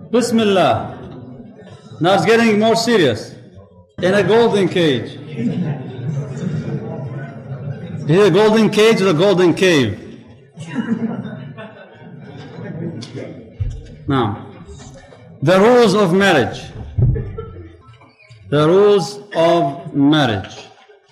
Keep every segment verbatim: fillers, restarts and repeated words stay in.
Bismillah. Now it's getting more serious. In a golden cage. Is it a golden cage or a golden cave? Now, the rules of marriage. The rules of marriage.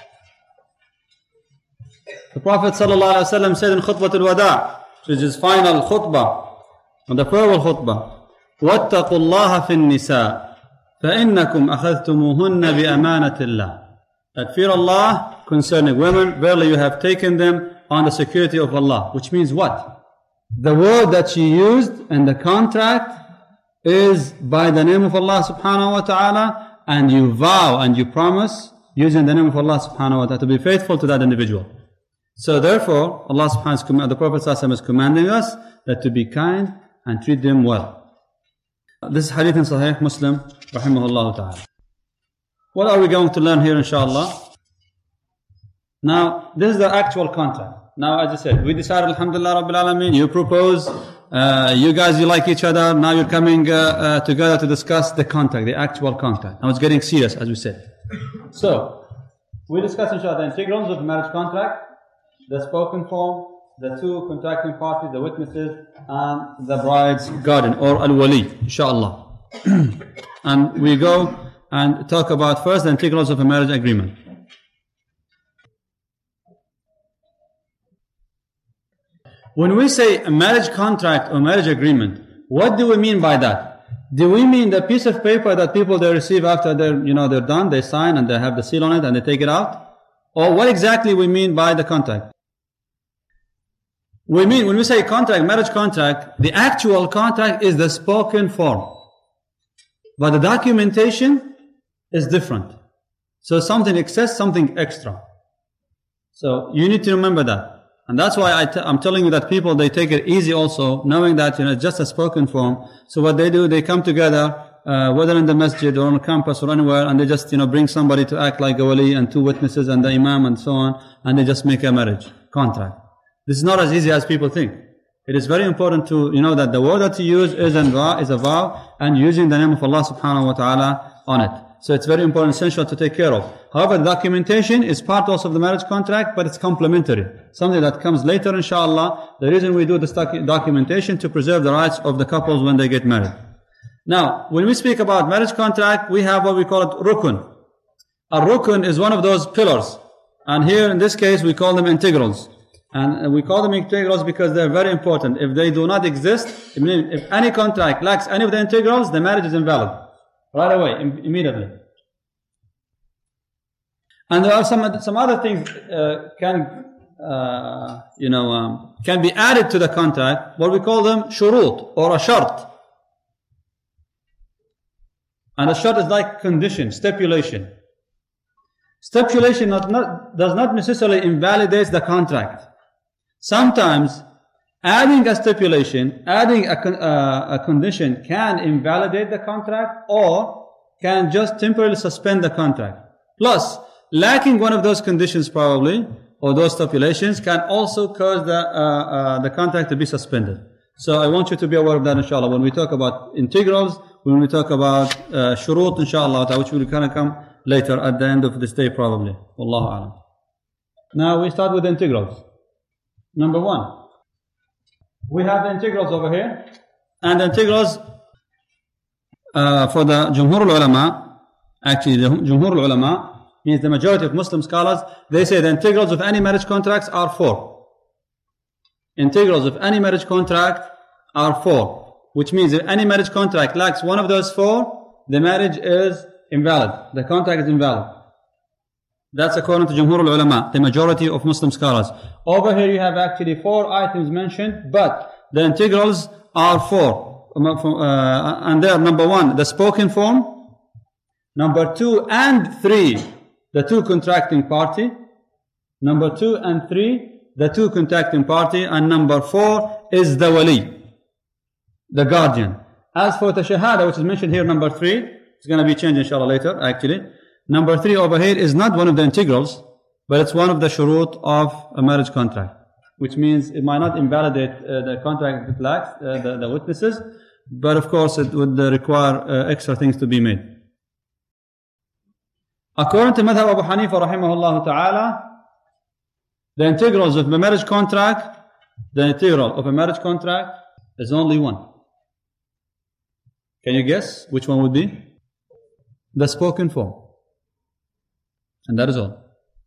The Prophet ﷺ said in Khutbah al-Wada', which is his final khutbah, the farewell khutbah, وَاتَّقُوا اللَّهَ فِي النِّسَاءِ فَإِنَّكُمْ أَخَذْتُمُوهُنَّ بِأَمَانَةِ اللَّهِ. That fear Allah concerning women, verily you have taken them on the security of Allah. Which means what? The word that she used in the contract is by the name of Allah subhanahu wa ta'ala, and you vow and you promise using the name of Allah subhanahu wa ta'ala to be faithful to that individual. So therefore, Allah subhanahu wa ta'ala, the Prophet sallallahu alaihi wasallam is commanding us that to be kind and treat them well. This is hadith in Sahih Muslim, rahimahullah ta'ala. What are we going to learn here, inshallah? Now, this is the actual contract. Now, as I said, we decided, alhamdulillah, Rabbil Alameen, you propose, uh, you guys, you like each other, now you're coming uh, uh, together to discuss the contract, the actual contract. Now it's getting serious, as we said. So, we discuss, inshallah, the integrals of the marriage contract, the spoken form, the two contracting parties, the witnesses, and the bride's guardian, or al-wali, inshallah. And we go and talk about first the integrals of a marriage agreement. When we say a marriage contract or marriage agreement, what do we mean by that? Do we mean the piece of paper that people they receive after they're, you know, they're done, they sign and they have the seal on it and they take it out? Or what exactly we mean by the contract? We mean, when we say contract, marriage contract, the actual contract is the spoken form. But the documentation is different. So something excess, something extra. So you need to remember that. And that's why I t- I'm telling you that people, they take it easy also, knowing that, you know, it's just a spoken form. So what they do, they come together, uh, whether in the masjid or on a campus or anywhere, and they just, you know, bring somebody to act like a wali and two witnesses and the imam and so on, and they just make a marriage contract. This is not as easy as people think. It is very important to, you know, that the word that you use is a vow, is a vow, and using the name of Allah subhanahu wa ta'ala on it. So it's very important, essential to take care of. However, the documentation is part also of the marriage contract, but it's complementary. Something that comes later, inshallah. The reason we do this docu- documentation to preserve the rights of the couples when they get married. Now, when we speak about marriage contract, we have what we call it rukun. A rukun is one of those pillars. And here, in this case, we call them integrals. And we call them integrals because they're very important. If they do not exist, if any contract lacks any of the integrals, the marriage is invalid. Right away, im- immediately. And there are some some other things uh, can uh, you know um, can be added to the contract. What we call them shurut or a shart. And a shart is like condition, stipulation. Stipulation not, not, does not necessarily invalidate the contract. Sometimes adding a stipulation, adding a, con- uh, a condition can invalidate the contract or can just temporarily suspend the contract. Plus, lacking one of those conditions probably, or those stipulations, can also cause the, uh, uh, the contract to be suspended. So I want you to be aware of that, inshallah, when we talk about integrals, when we talk about uh, shurut, inshallah, which will kind of come later at the end of this day probably. Wallahu alam. Now we start with the integrals. Number one, we have the integrals over here, and the integrals uh, for the Jumhur al-Ulama, actually the Jumhur al-Ulama means the majority of Muslim scholars, they say the integrals of any marriage contracts are four. Integrals of any marriage contract are four, which means if any marriage contract lacks one of those four, the marriage is invalid. The contract is invalid. That's according to Jumhur al-Ulama, the majority of Muslim scholars. Over here you have actually four items mentioned, but the integrals are four. Uh, and they are number one, the spoken form. Number two and three, the two contracting party. Number two and three, the two contracting party. And number four is the wali, the guardian. As for the shahada, which is mentioned here, number three, it's going to be changed inshallah later, actually. Number three over here is not one of the integrals, but it's one of the shurut of a marriage contract, which means it might not invalidate uh, the contract if it lacks uh, the, the witnesses, but of course it would uh, require uh, extra things to be made. According to Madhab Abu Hanifa rahimahullah ta'ala, the integrals of a marriage contract, the integral of a marriage contract is only one. Can you guess which one would be? The spoken form. And that is all.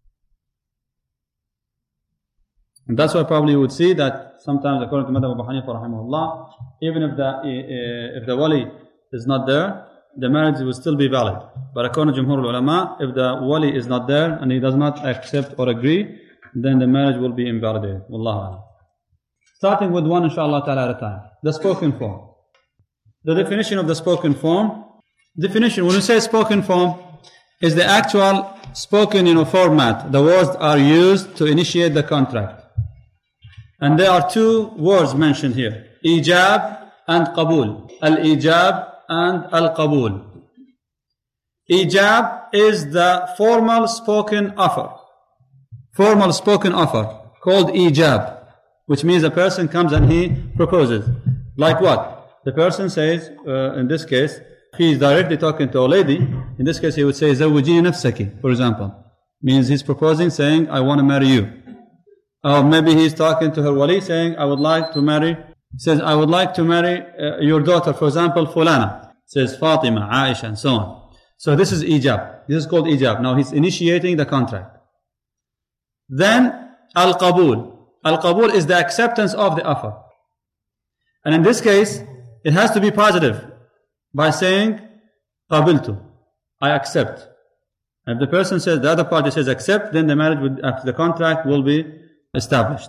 And that's why probably you would see that sometimes, according to Madhab Abu Hanifa rahimahullah, even if the, uh, if the wali is not there, the marriage will still be valid. But according to Jumhur al-Ulama, if the wali is not there and he does not accept or agree, then the marriage will be invalidated. Wallahu a'lam. Starting with one, inshallah ta'ala, at a time. The spoken form. The definition of the spoken form. Definition, when you say spoken form, is the actual spoken, you know, format. The words are used to initiate the contract. And there are two words mentioned here. Ijab and qabul. Al-ijab and al-qabul. Ijab is the formal spoken offer. Formal spoken offer called ijab, which means a person comes and he proposes. Like what? The person says, uh, in this case, he is directly talking to a lady. In this case, he would say, Zawwijini nafsaki, for example. Means he's proposing, saying, I want to marry you. Or maybe he's talking to her wali, saying, I would like to marry. He says, I would like to marry uh, your daughter, for example, Fulana. Says Fatima, Aisha, and so on. So this is ijab. This is called ijab. Now he's initiating the contract. Then al-qabul. Al-qabul is the acceptance of the offer. And in this case, it has to be positive by saying, qabiltu, I accept. And if the person says, the other party says accept, then the marriage would, after the contract will be established.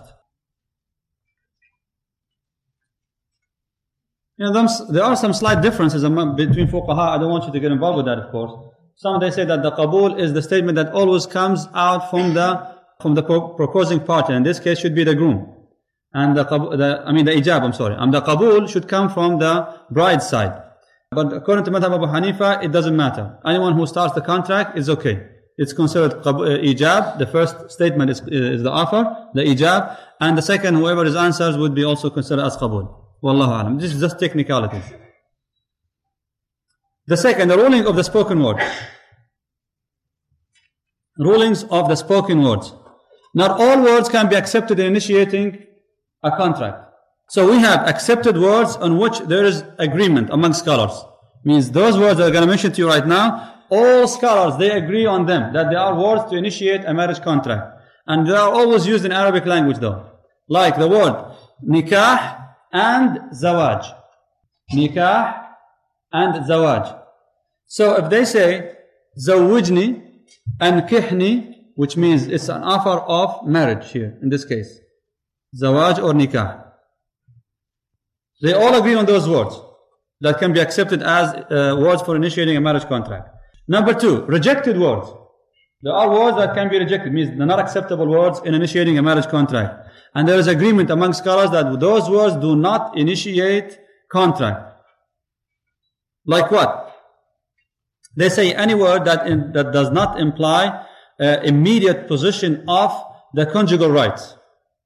You know, there are some slight differences between fuqaha. I don't want you to get involved with that, of course. Some they say that the qabul is the statement that always comes out from the from the pro proposing party. In this case, should be the groom, and the, the I mean the ijab. I'm sorry, and the qabul should come from the bride's side. But according to Madhab Abu Hanifa, it doesn't matter. Anyone who starts the contract is okay. It's considered ijab. The first statement is, is the offer, the ijab, and the second, whoever is answers, would be also considered as qabul. Wallahu alam. This is just technicalities. The second, the ruling of the spoken word. Rulings of the spoken words. Not all words can be accepted in initiating a contract. So we have accepted words on which there is agreement among scholars. Means those words that I'm going to mention to you right now, all scholars, they agree on them, that they are words to initiate a marriage contract. And they are always used in Arabic language though. Like the word nikah and zawaj. Nikah and zawaj. So if they say zawwijni and kihni, which means it's an offer of marriage here, in this case. Zawaj or nikah. They all agree on those words that can be accepted as uh, words for initiating a marriage contract. Number two, rejected words. There are words that can be rejected, means they're not acceptable words in initiating a marriage contract. And there is agreement among scholars that those words do not initiate contract. Like what? They say any word that, in, that does not imply uh, immediate possession of the conjugal rights.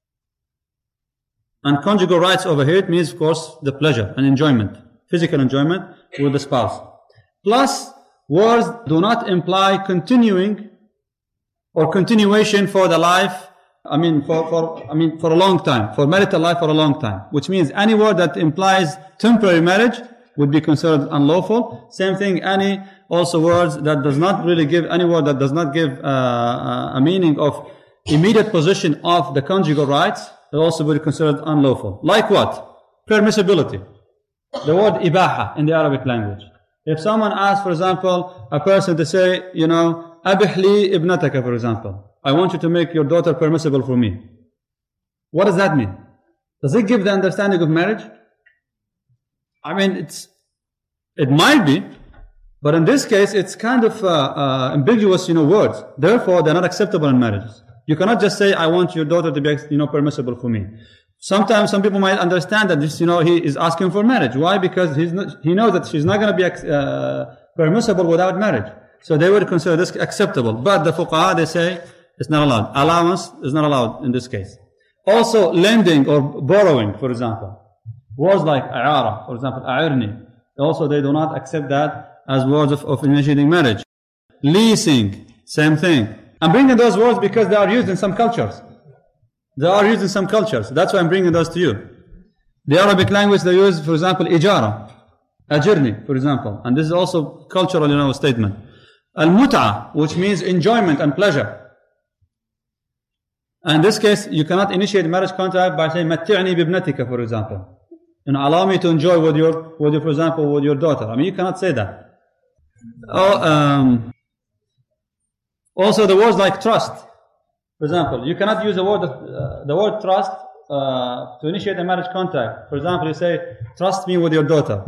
And conjugal rights over here, it means, of course, the pleasure and enjoyment, physical enjoyment with the spouse. Plus, words do not imply continuing or continuation for the life, I mean, for, for, I mean, for a long time, for marital life for a long time, which means any word that implies temporary marriage would be considered unlawful. Same thing, any also words that does not really give, any word that does not give uh, a meaning of immediate possession of the conjugal rights, will also be considered unlawful. Like what? Permissibility. The word ibaha in the Arabic language. If someone asks, for example, a person to say, you know, abih li ibnataka, for example, I want you to make your daughter permissible for me. What does that mean? Does it give the understanding of marriage? I mean, it's, it might be, but in this case, it's kind of uh, uh, ambiguous, you know, words. Therefore, they're not acceptable in marriages. You cannot just say, I want your daughter to be, you know, permissible for me. Sometimes some people might understand that this, you know, he is asking for marriage. Why? Because he's not, he knows that she's not going to be uh, permissible without marriage. So they would consider this acceptable. But the fuqaha, they say, it's not allowed. Allowance is not allowed in this case. Also, lending or borrowing, for example. Words like a'ara, for example, a'irni, also they do not accept that as words of, of initiating marriage. Leasing, same thing. I'm bringing those words because they are used in some cultures. They are used in some cultures. That's why I'm bringing those to you. The Arabic language they use, for example, ijara, ajirni, for example. And this is also cultural, you know, statement. Al-mut'a, which means enjoyment and pleasure. And in this case, you cannot initiate marriage contract by saying matti'ni bibnatika, for example. And allow me to enjoy with your, with your, for example, with your daughter. I mean, you cannot say that. Oh, um, also, the words like trust. For example, you cannot use the word, uh, the word trust uh, to initiate a marriage contract. For example, you say, trust me with your daughter.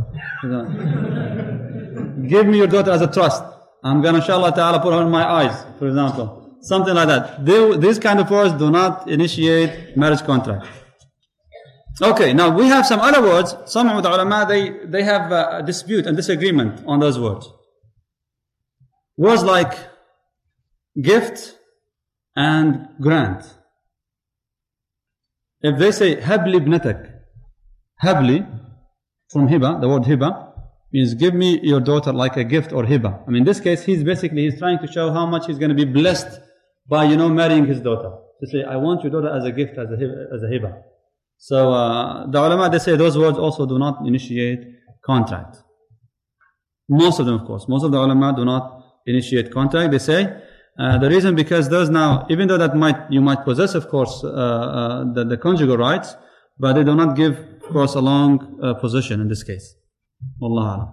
Give me your daughter as a trust. I'm going to, inshallah ta'ala, put her in my eyes, for example. Something like that. They, these kind of words do not initiate marriage contract. Okay, now we have some other words. Some of the ulama, they, they have a dispute and disagreement on those words. Words like gift and grant. If they say habli ibnatak, habli from hiba, the word hiba means give me your daughter like a gift or hiba. I mean, in this case, he's basically he's trying to show how much he's going to be blessed by, you know, marrying his daughter. To say, I want your daughter as a gift, as a hiba. As a hiba. So uh, the ulama, they say those words also do not initiate contract. Most of them, of course, most of the ulama do not initiate contract. They say uh, the reason because those now, even though that might you might possess, of course, uh, uh, the, the conjugal rights, but they do not give, of course, a long uh, position in this case. Wallahu a'lam.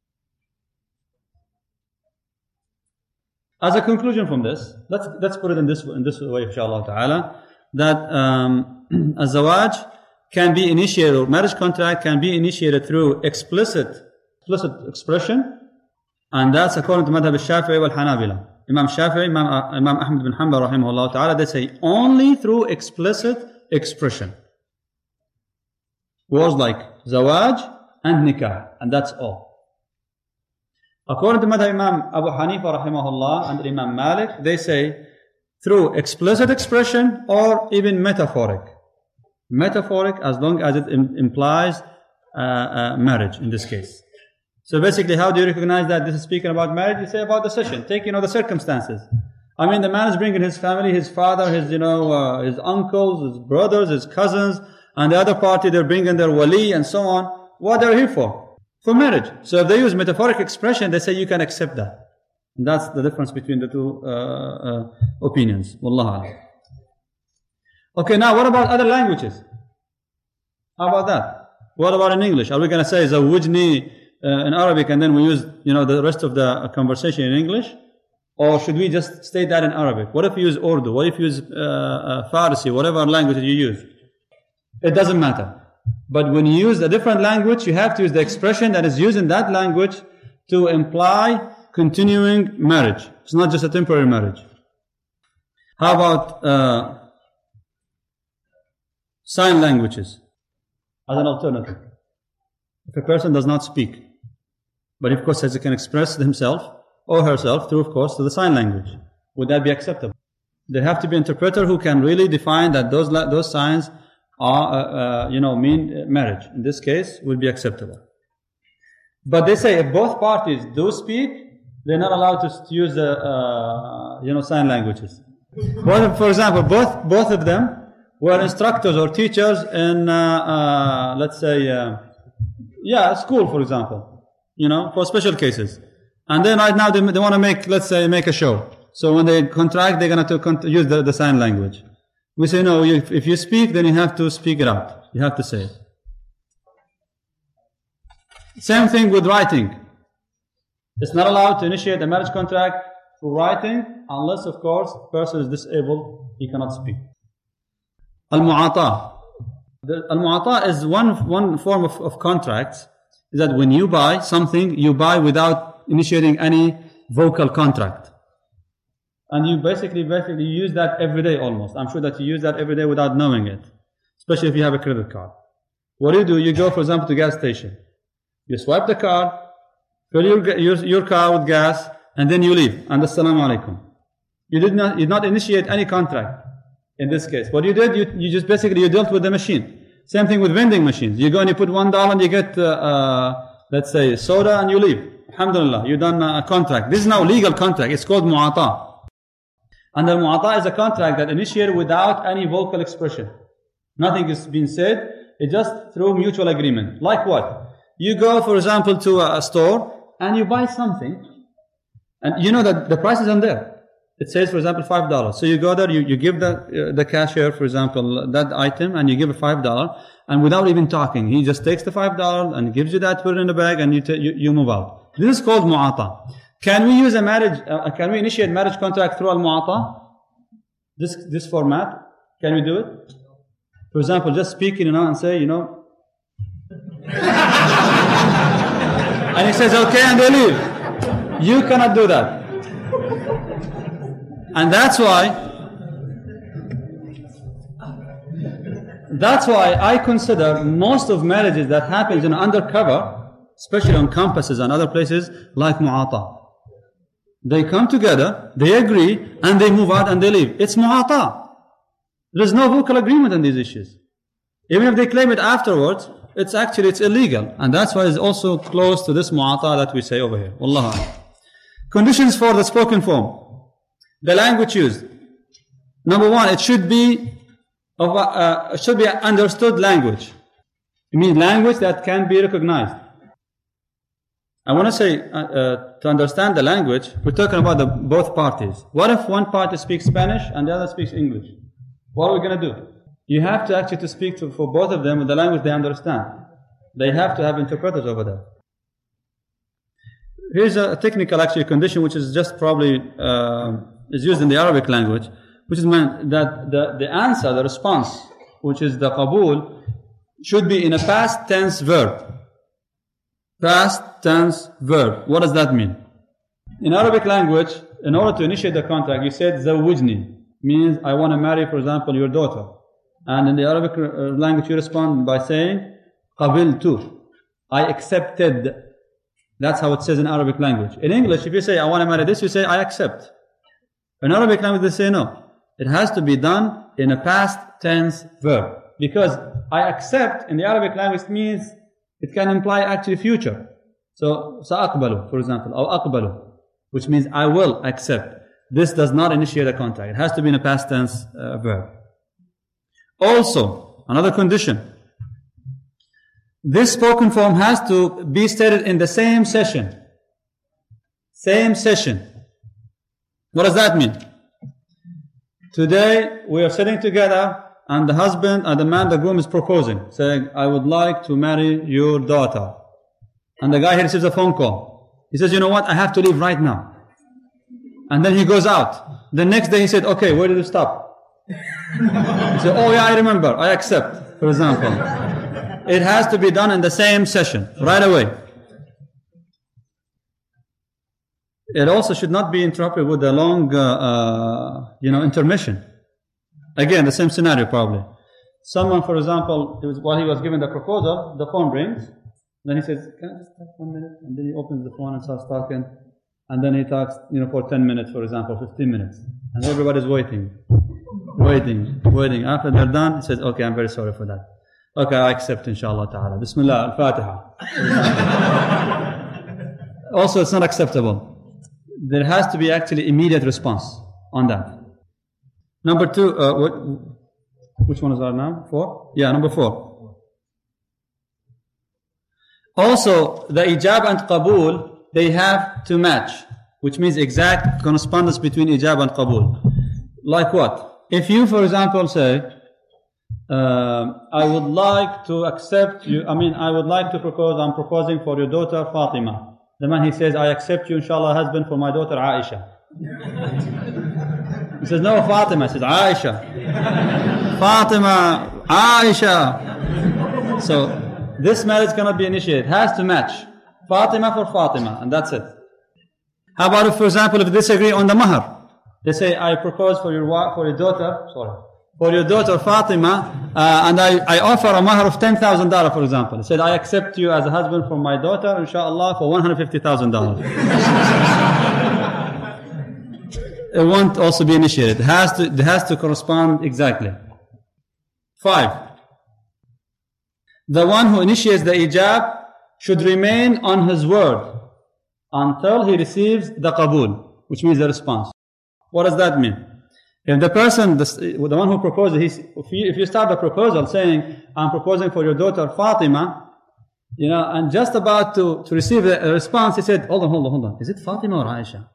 As a conclusion from this, let's let's put it in this in this way, inshallah ta'ala, that um, az-zawaj can be initiated, or marriage contract can be initiated through explicit explicit expression, and that's according to madhab al-Shafi'i wal-Hanabila. Imam Shafi'i, Imam, uh, Imam Ahmad bin Hanbal rahimahullah ta'ala, they say only through explicit expression. Words like zawaj and nikah, and that's all. According to madhab Imam Abu Hanifa rahimahullah and Imam Malik, they say through explicit expression or even metaphoric. Metaphoric as long as it im- implies uh, uh, marriage in this case. So basically, how do you recognize that this is speaking about marriage? You say about the session. Take, you know, the circumstances. I mean, the man is bringing his family, his father, his, you know, uh, his uncles, his brothers, his cousins, and the other party, they're bringing their wali and so on. What they're here for? For marriage. So if they use metaphoric expression, they say you can accept that. And that's the difference between the two uh, uh, opinions. Wallahu a'lam. Okay, now what about other languages? How about that? What about in English? Are we going to say zawujni uh, in Arabic and then we use, you know, the rest of the conversation in English? Or should we just state that in Arabic? What if you use Urdu? What if you use uh, uh, Farsi? Whatever language you use. It doesn't matter. But when you use a different language, you have to use the expression that is used in that language to imply continuing marriage. It's not just a temporary marriage. How about uh, sign languages as an alternative? If a person does not speak, but of course as he can express himself or herself through, of course, to the sign language, would that be acceptable? There have to be an interpreter who can really define that those those signs are, uh, uh, you know, mean marriage. In this case, would be acceptable. But they say if both parties do speak, they're not allowed to use the, uh, you know, sign languages. But for example, both both of them were instructors or teachers in, uh, uh, let's say, uh, yeah, school, for example, you know, for special cases. And then right now they, they want to make, let's say, make a show. So when they contract, they're going to con- use the, the sign language. We say, no, if, if you speak, then you have to speak it out. You have to say it. Same thing with writing. It's not allowed to initiate a marriage contract through writing unless, of course, the person is disabled, he cannot speak. Al-Mu'ata. Al-Mu'ata is one, one form of, of contracts, is that when you buy something, you buy without initiating any vocal contract. And you basically, basically use that every day almost. I'm sure that you use that every day without knowing it. Especially if you have a credit card. What do you do? You go, for example, to a gas station. You swipe the card, fill your, your, your car with gas, and then you leave. And assalamu alaikum. You did not, you did not initiate any contract in this case. What you did, you, you just basically, you dealt with the machine. Same thing with vending machines. You go and you put one dollar and you get, uh, uh, let's say, soda and you leave. Alhamdulillah, you've done a contract. This is now legal contract. It's called mu'ata. And the mu'ata is a contract that initiated without any vocal expression. Nothing is being said. It's just through mutual agreement. Like what? You go, for example, to a store and you buy something. And you know that the price is on there. It says, for example, five dollars. So you go there, you, you give the, uh, the cashier, for example, that item, and you give it five dollars. And without even talking, he just takes the five dollars and gives you that, put it in the bag, and you, t- you, you move out. This is called mu'ata. Can we use a marriage, uh, can we initiate marriage contract through al-mu'ata? This, this format? Can we do it? For example, just speaking, you know, and say, you know. And he says, okay, and they leave. You cannot do that. And that's why, that's why I consider most of marriages that happens in undercover, especially on campuses and other places, like mu'ata. They come together, they agree, and they move out and they leave. It's mu'ata. There is no vocal agreement on these issues. Even if they claim it afterwards, it's actually, it's illegal. And that's why it's also close to this mu'ata that we say over here. Wallahu a'lam. Conditions for the spoken form. The language used. Number one, it should be of a, uh, it should be an understood language. It means language that can be recognized. I want to say, uh, uh, to understand the language, we're talking about the both parties. What if one party speaks Spanish and the other speaks English? What are we going to do? You have to actually to speak to, for both of them with the language they understand. They have to have interpreters over there. Here's a technical actually condition which is just probably uh, is used in the Arabic language, which is meant that the, the answer, the response, which is the qabul, should be in a past tense verb. Past tense verb. What does that mean? In Arabic language, in order to initiate the contract, you said zawwijni, means I want to marry, for example, your daughter. And in the Arabic language, you respond by saying qabiltu, I accepted. That's how it says in Arabic language. In English, if you say I want to marry this, you say I accept. In Arabic language, they say no. It has to be done in a past tense verb. Because I accept in the Arabic language means it can imply actually future. So, sa'aqbalu, for example, or aqbalu, which means I will accept. This does not initiate a contract. It has to be in a past tense uh, verb. Also, another condition. This spoken form has to be stated in the same session. Same session. What does that mean? Today, we are sitting together and the husband and the man, the groom is proposing, saying, I would like to marry your daughter. And the guy here receives a phone call. He says, you know what? I have to leave right now. And then he goes out. The next day he said, okay, where did you stop? He said, oh yeah, I remember. I accept, for example. It has to be done in the same session, right away. It also should not be interrupted with a long, uh, uh, you know, intermission. Again, the same scenario probably. Someone, for example, it was, while he was giving the proposal, the phone rings. Then he says, can I just talk one minute? And then he opens the phone and starts talking. And then he talks, you know, for ten minutes, for example, fifteen minutes. And everybody's waiting, waiting, waiting. After they're done, he says, okay, I'm very sorry for that. Okay, I accept, inshallah ta'ala. Bismillah, al-Fatiha. Also, it's not acceptable. There has to be actually immediate response on that. Number two, uh, what, which one is that now? Four? Yeah, number four. Also, the ijab and qabul, they have to match, which means exact correspondence between ijab and qabul. Like what? If you, for example, say, uh, I would like to accept you, I mean, I would like to propose, I'm proposing for your daughter Fatima. The man, he says, I accept you, inshallah, husband, for my daughter Aisha. He says, no, Fatima. He says, Aisha. Fatima, Aisha. So, this marriage cannot be initiated. It has to match. Fatima for Fatima, and that's it. How about if, for example, if they disagree on the mahar? They say, I propose for your for your daughter, sorry, for your daughter Fatima, uh, and I, I offer a mahar of ten thousand dollars, for example. He said, I accept you as a husband for my daughter, inshallah, for one hundred fifty thousand dollars. It won't also be initiated. It has to, it has to correspond exactly. Five. the one who initiates the ijab should remain on his word until he receives the qabul, which means the response. What does that mean? If the person, the, the one who proposes, he's, if, you, if you start the proposal saying, I'm proposing for your daughter Fatima, you know, and just about to, to receive a response, he said, hold on, hold on, hold on. Is it Fatima or Aisha?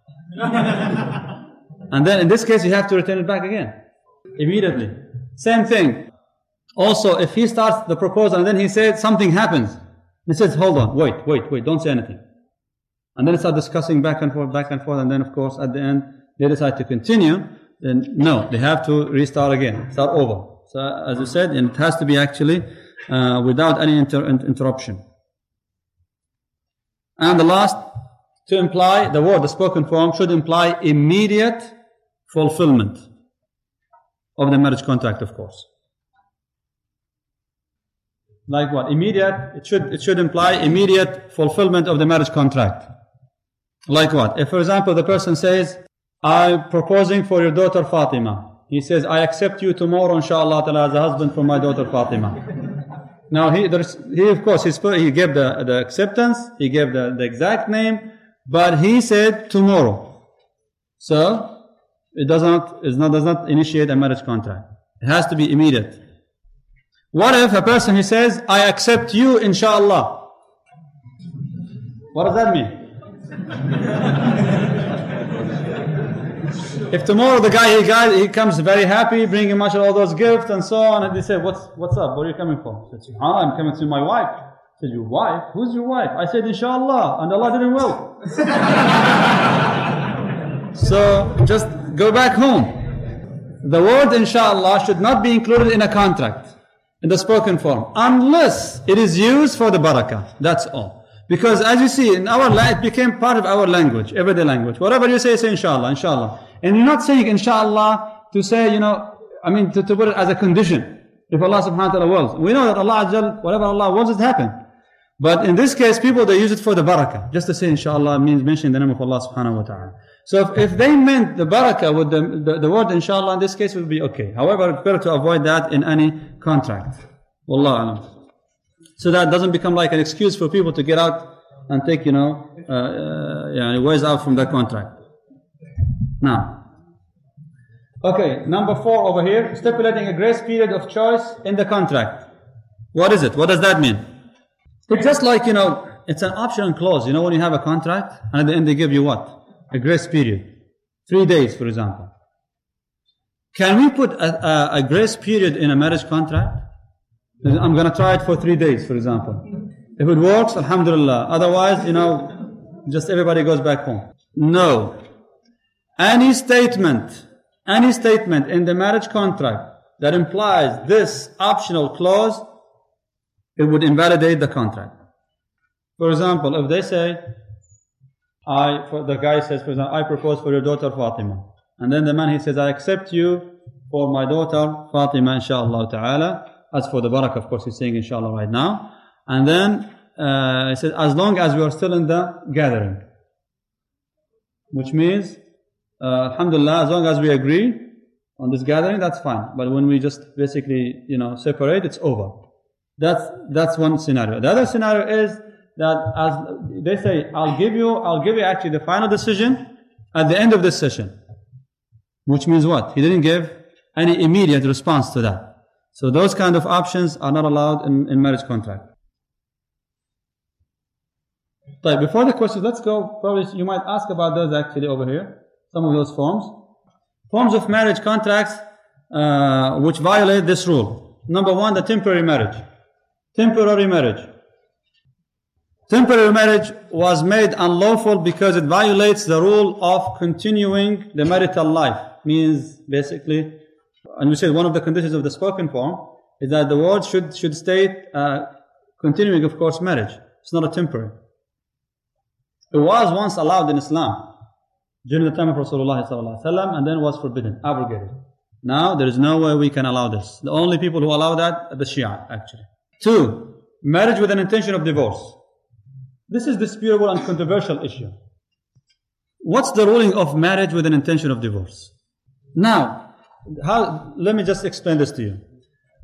And then in this case, you have to return it back again. Immediately. Same thing. Also, if he starts the proposal and then he said something happens, he says, hold on, wait, wait, wait, don't say anything. And then they start discussing back and forth, back and forth, and then of course at the end, they decide to continue, then no, they have to restart again, start over. So as I said, it has to be actually uh, without any inter interruption. And the last, to imply, the word, the spoken form, should imply immediate fulfillment of the marriage contract, of course. Like what? Immediate, it should, it should imply immediate fulfillment of the marriage contract. Like what? If, for example, the person says, I'm proposing for your daughter Fatima. He says, I accept you tomorrow, inshallah, as a husband for my daughter Fatima. Now, he, there's, he of course, he gave the, the acceptance, he gave the, the exact name, but he said tomorrow. So, it does not, it not, does not initiate a marriage contract. It has to be immediate. What if a person, he says, I accept you, inshallah? What does that mean? If tomorrow the guy, he, guy, he comes very happy, bringing mashallah all those gifts and so on, and they say, what's, what's up? Where are you coming from? I said, I'm coming to my wife. I said, your wife? Who's your wife? I said, inshallah, and Allah didn't will. So, just go back home. The word inshallah should not be included in a contract, in the spoken form, unless it is used for the barakah. That's all. Because as you see, in our life, it became part of our language, everyday language. Whatever you say, say inshallah, inshallah. And you're not saying inshallah to say, you know, I mean, to, to put it as a condition. If Allah subhanahu wa ta'ala wills. We know that Allah Ajal, whatever Allah wills, it happen. But in this case, people, they use it for the barakah. Just to say inshallah means mentioning the name of Allah subhanahu wa ta'ala. So if, if they meant the barakah with the, the, the word inshallah, in this case, it would be okay. However, it's better to avoid that in any contract. Wallahu alam. So that doesn't become like an excuse for people to get out and take, you know, uh, uh, yeah, ways out from that contract. Now, okay, number four over here, stipulating a grace period of choice in the contract. What is it? What does that mean? It's just like, you know, it's an optional clause. You know, when you have a contract, and at the end they give you what? A grace period. Three days, for example. Can we put a, a, a grace period in a marriage contract? I'm going to try it for three days, for example. If it works, alhamdulillah. Otherwise, you know, just everybody goes back home. No. Any statement, any statement in the marriage contract that implies this optional clause, it would invalidate the contract. For example, if they say, I, for the guy says, for example, I propose for your daughter Fatima. And then the man, he says, I accept you for my daughter Fatima, inshallah ta'ala. As for the barakah, of course, he's saying inshallah right now. And then, uh, he says, as long as we are still in the gathering. Which means, uh, alhamdulillah, as long as we agree on this gathering, that's fine. But when we just basically, you know, separate, it's over. That's, that's one scenario. The other scenario is that as they say, I'll give you, I'll give you actually the final decision at the end of this session. Which means what? He didn't give any immediate response to that. So those kind of options are not allowed in, in marriage contract. But before the questions, let's go, probably you might ask about those actually over here. Some of those forms. Forms of marriage contracts uh, which violate this rule. Number one, the temporary marriage. Temporary marriage. Temporary marriage was made unlawful because it violates the rule of continuing the marital life. Means basically, and we said one of the conditions of the spoken form is that the word should should state uh, continuing, of course, marriage. It's not a temporary. It was once allowed in Islam during the time of Rasulullah sallallahu alaihi wasallam, and then was forbidden, abrogated. Now there is no way we can allow this. The only people who allow that are the Shia, actually. Two, marriage with an intention of divorce. This is disputable and controversial issue. What's the ruling of marriage with an intention of divorce? Now, how, let me just explain this to you.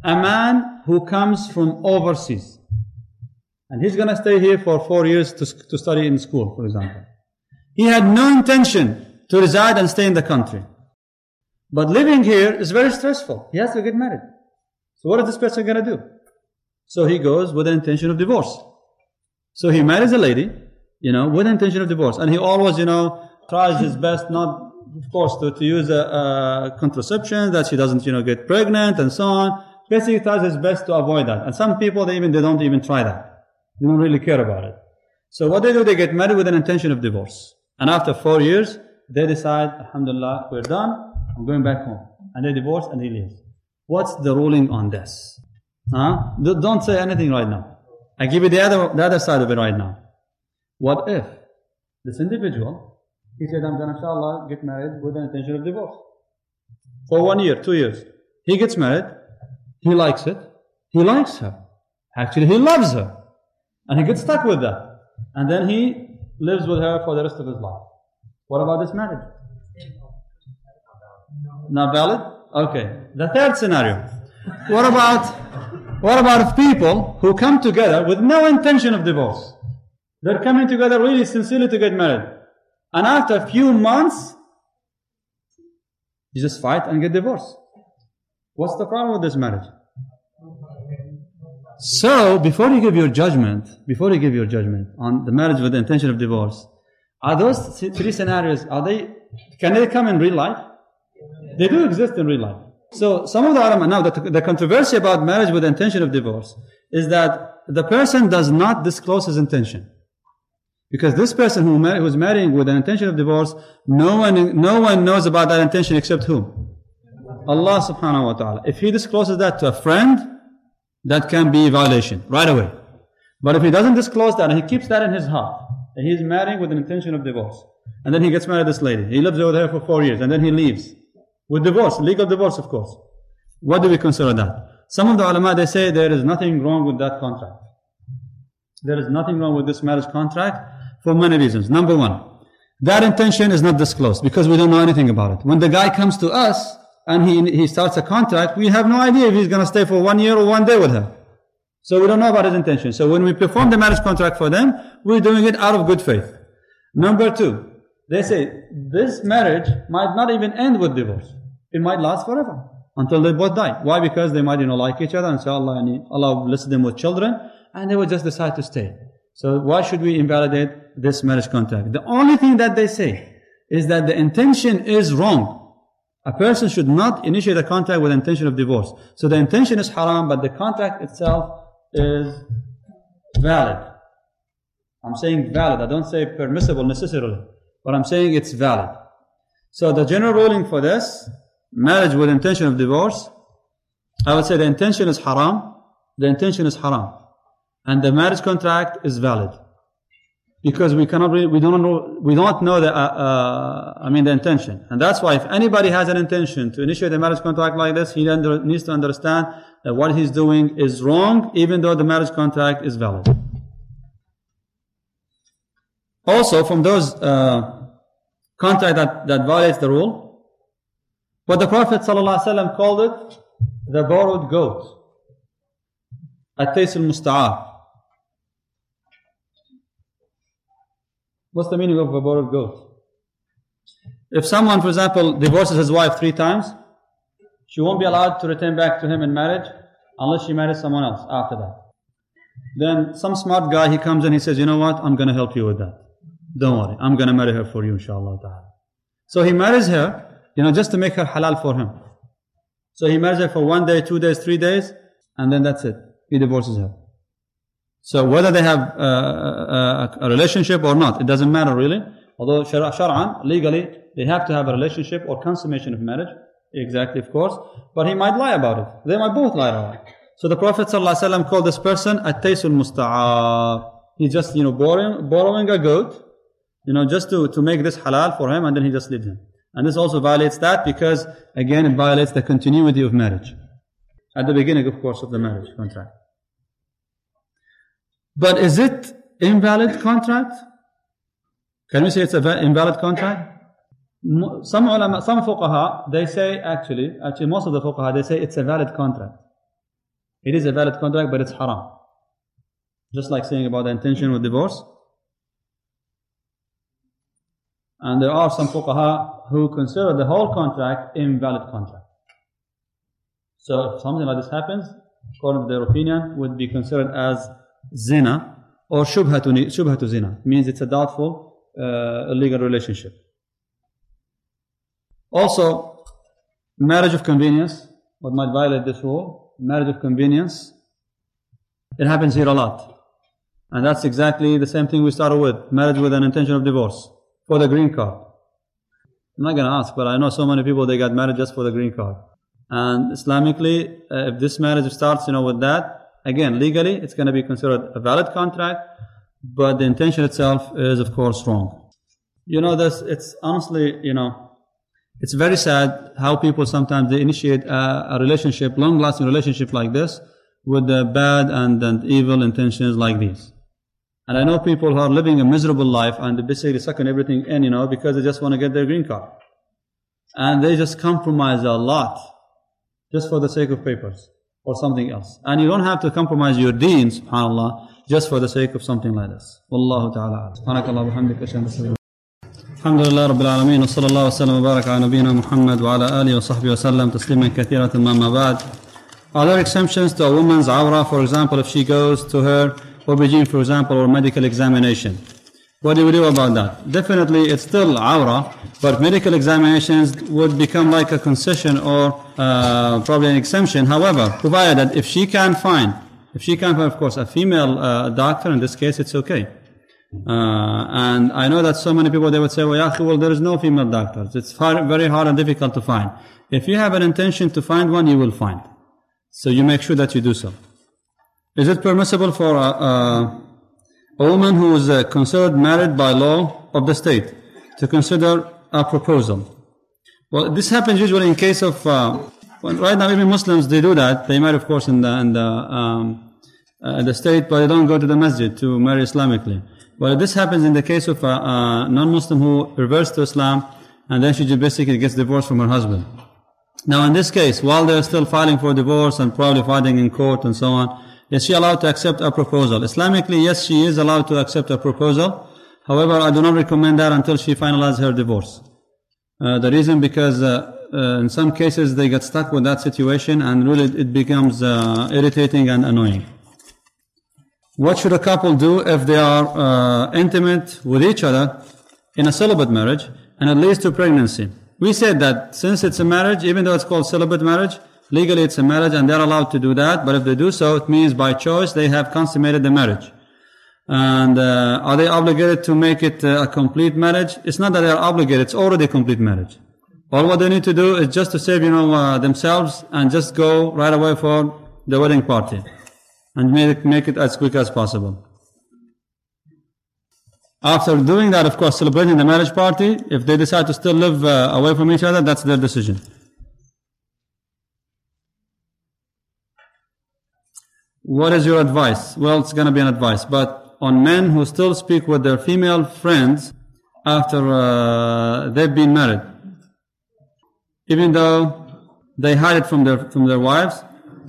a man who comes from overseas, and he's going to stay here for four years to, to study in school, for example. He had no intention to reside and stay in the country. But living here is very stressful. He has to get married. So what is this person going to do? So he goes with an intention of divorce. So he marries a lady, you know, with an intention of divorce. And he always, you know, tries his best not, of course, to, to use a, a contraception, that she doesn't, you know, get pregnant and so on. Basically, he tries his best to avoid that. And some people, they even, they don't even try that. They don't really care about it. So what they do, they get married with an intention of divorce. And after four years, they decide, alhamdulillah, we're done, I'm going back home. And they divorce and he leaves. What's the ruling on this? Huh? Don't say anything right now. I give you the other, the other side of it right now. What if this individual, he said, I'm going to, inshallah, get married with an intention of divorce. For one year, two years. He gets married. He likes it. He likes her. Actually, he loves her. And he gets stuck with that. And then he lives with her for the rest of his life. What about this marriage? Not valid? Okay. The third scenario. What about, what about people who come together with no intention of divorce? They're coming together really sincerely to get married. And after a few months, you just fight and get divorced. What's the problem with this marriage? So, before you give your judgment, before you give your judgment on the marriage with the intention of divorce, are those three scenarios, are they, can they come in real life? They do exist in real life. So, some of the ulama, now the, the controversy about marriage with the intention of divorce is that the person does not disclose his intention. Because this person who mar- who's marrying with an intention of divorce, no one, no one knows about that intention except whom? Allah subhanahu wa ta'ala. If he discloses that to a friend, that can be violation right away. But if he doesn't disclose that and he keeps that in his heart, and he's marrying with an intention of divorce, and then he gets married to this lady, he lives with her for four years, and then he leaves with divorce, legal divorce, of course. What do we consider that? Some of the ulama, they say there is nothing wrong with that contract. There is nothing wrong with this marriage contract for many reasons. Number one, that intention is not disclosed because we don't know anything about it. When the guy comes to us and he, he starts a contract, we have no idea if he's going to stay for one year or one day with her. So we don't know about his intention. So when we perform the marriage contract for them, we're doing it out of good faith. Number two, they say this marriage might not even end with divorce. It might last forever until they both die. Why? Because they might, you know, like each other and say, Allah, Allah will bless them with children, and they will just decide to stay. So why should we invalidate this marriage contract? The only thing that they say is that the intention is wrong. A person should not initiate a contract with the intention of divorce. So the intention is haram, but the contract itself is valid. I'm saying valid. I don't say permissible necessarily, but I'm saying it's valid. So the general ruling for this, marriage with intention of divorce, I would say the intention is haram. The intention is haram. And the marriage contract is valid. Because we cannot really, we don't know, we don't know the, uh, uh, I mean the intention. And that's why if anybody has an intention to initiate a marriage contract like this, he under, needs to understand that what he's doing is wrong, even though the marriage contract is valid. Also, from those, uh, contract that, that violates the rule, what the Prophet ﷺ called it, the borrowed goat. At-tays al-musta'ar. What's the meaning of a borrowed goat? If someone, for example, divorces his wife three times, she won't be allowed to return back to him in marriage unless she marries someone else after that. Then some smart guy, he comes and he says, you know what, I'm going to help you with that. Don't worry, I'm going to marry her for you, inshallah ta'ala. So he marries her, you know, just to make her halal for him. So he marries her for one day, two days, three days, and then that's it. He divorces her. So whether they have uh, a, a relationship or not, it doesn't matter really. Although shar'an, legally, they have to have a relationship or consummation of marriage. Exactly, of course. But he might lie about it. They might both lie about it. So the Prophet ﷺ called this person at-tays al-musta'ar. He's just, you know, borrowing, borrowing a goat, you know, just to, to make this halal for him, and then he just leaves him. And this also violates that because, again, it violates the continuity of marriage. At the beginning, of course, of the marriage contract. But is it invalid contract? Can we say it's an invalid contract? Some ulama, some fuqaha, they say actually, actually most of the fuqaha, they say it's a valid contract. It is a valid contract, but it's haram. Just like saying about the intention with divorce. And there are some fuqaha who consider the whole contract invalid contract. So if something like this happens, according to their opinion, would be considered as zina or shubhatu, shubhatu zina. Means it's a doubtful uh, illegal relationship. Also, marriage of convenience, what might violate this rule, marriage of convenience, it happens here a lot. And that's exactly the same thing we started with, marriage with an intention of divorce, for the green card. I'm not going to ask, but I know so many people, they got married just for the green card. And Islamically, uh, if this marriage starts, you know, with that, again, legally, it's going to be considered a valid contract, but the intention itself is, of course, wrong. You know, this, it's honestly, you know, it's very sad how people sometimes, they initiate a, a relationship, long-lasting relationship like this, with the bad and, and evil intentions like these. And I know people who are living a miserable life and they basically sucking everything in, you know, because they just want to get their green card. And they just compromise a lot just for the sake of papers or something else. And you don't have to compromise your deen, subhanAllah, just for the sake of something like this. Wallahu ta'ala. Subhanakallah bihamdika ashhadu. Alhamdulillah Rabbil Alameen wa sallallahu wa sallam wa barak ala nabiyyina Muhammad wa ala alihi wa sahbihi wa sallam tasliman kathiratan ma ba'd. Are there exemptions to a woman's awrah, for example, if she goes to her O B G Y N, for example, or medical examination? What do we do about that? Definitely, it's still awrah, but medical examinations would become like a concession or uh, probably an exemption. However, provided that if she can find, if she can find, of course, a female uh, doctor, in this case, it's okay. Uh, and I know that so many people, they would say, well, yeah, well, there is no female doctors. It's hard, very hard and difficult to find. If you have an intention to find one, you will find. So you make sure that you do so. Is it permissible for a, a, a woman who is uh, considered married by law of the state to consider a proposal? Well, this happens usually in case of, uh, well, right now even Muslims, they do that. They marry, of course, in the, in the, um, uh, the state, but they don't go to the masjid to marry Islamically. But this happens in the case of a, a non-Muslim who reverts to Islam and then she just basically gets divorced from her husband. Now in this case, while they're still filing for divorce and probably fighting in court and so on, is she allowed to accept a proposal? Islamically, yes, she is allowed to accept a proposal. However, I do not recommend that until she finalizes her divorce. Uh, the reason because uh, uh, in some cases they get stuck with that situation and really it becomes uh, irritating and annoying. What should a couple do if they are uh, intimate with each other in a celibate marriage and it leads to pregnancy? We said that since it's a marriage, even though it's called celibate marriage, legally it's a marriage and they're allowed to do that, but if they do so, it means by choice they have consummated the marriage. And uh, are they obligated to make it uh, a complete marriage? It's not that they are obligated, it's already a complete marriage. All what they need to do is just to save, you know, uh, themselves and just go right away for the wedding party and make it, make it as quick as possible. After doing that, of course, celebrating the marriage party, if they decide to still live uh, away from each other, that's their decision. What is your advice? Well, it's going to be an advice, but on men who still speak with their female friends after uh, they've been married, even though they hide it from their from their wives.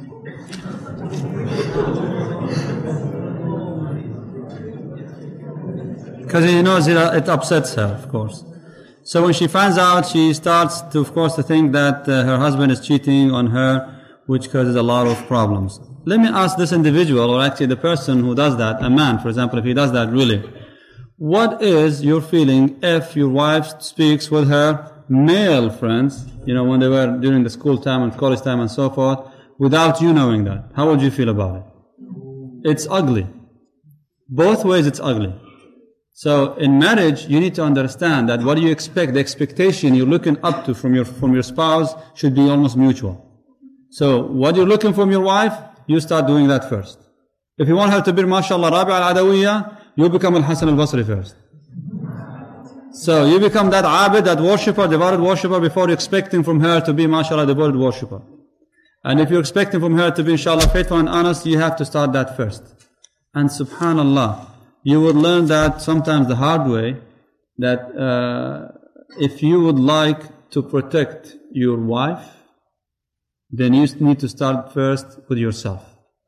Because he knows it, it upsets her, of course. So when she finds out, she starts to, of course, to think that uh, her husband is cheating on her, which causes a lot of problems. Let me ask this individual, or actually the person who does that, a man, for example, if he does that really, what is your feeling if your wife speaks with her male friends, you know, when they were during the school time and college time and so forth, without you knowing that? How would you feel about it? It's ugly. Both ways it's ugly. So in marriage, you need to understand that what you expect, the expectation you're looking up to from your from your spouse should be almost mutual. So what you're looking from your wife, you start doing that first. If you want her to be, mashallah, Rabi al-Adawiyya, you become al-Hasan al-Basri first. So you become that abid, that worshipper, devoted worshipper, before expecting from her to be, mashallah, devoted worshipper. And if you're expecting from her to be, inshallah, faithful and honest, you have to start that first. And subhanallah, you would learn that sometimes the hard way, that uh, if you would like to protect your wife, then you need to start first with yourself.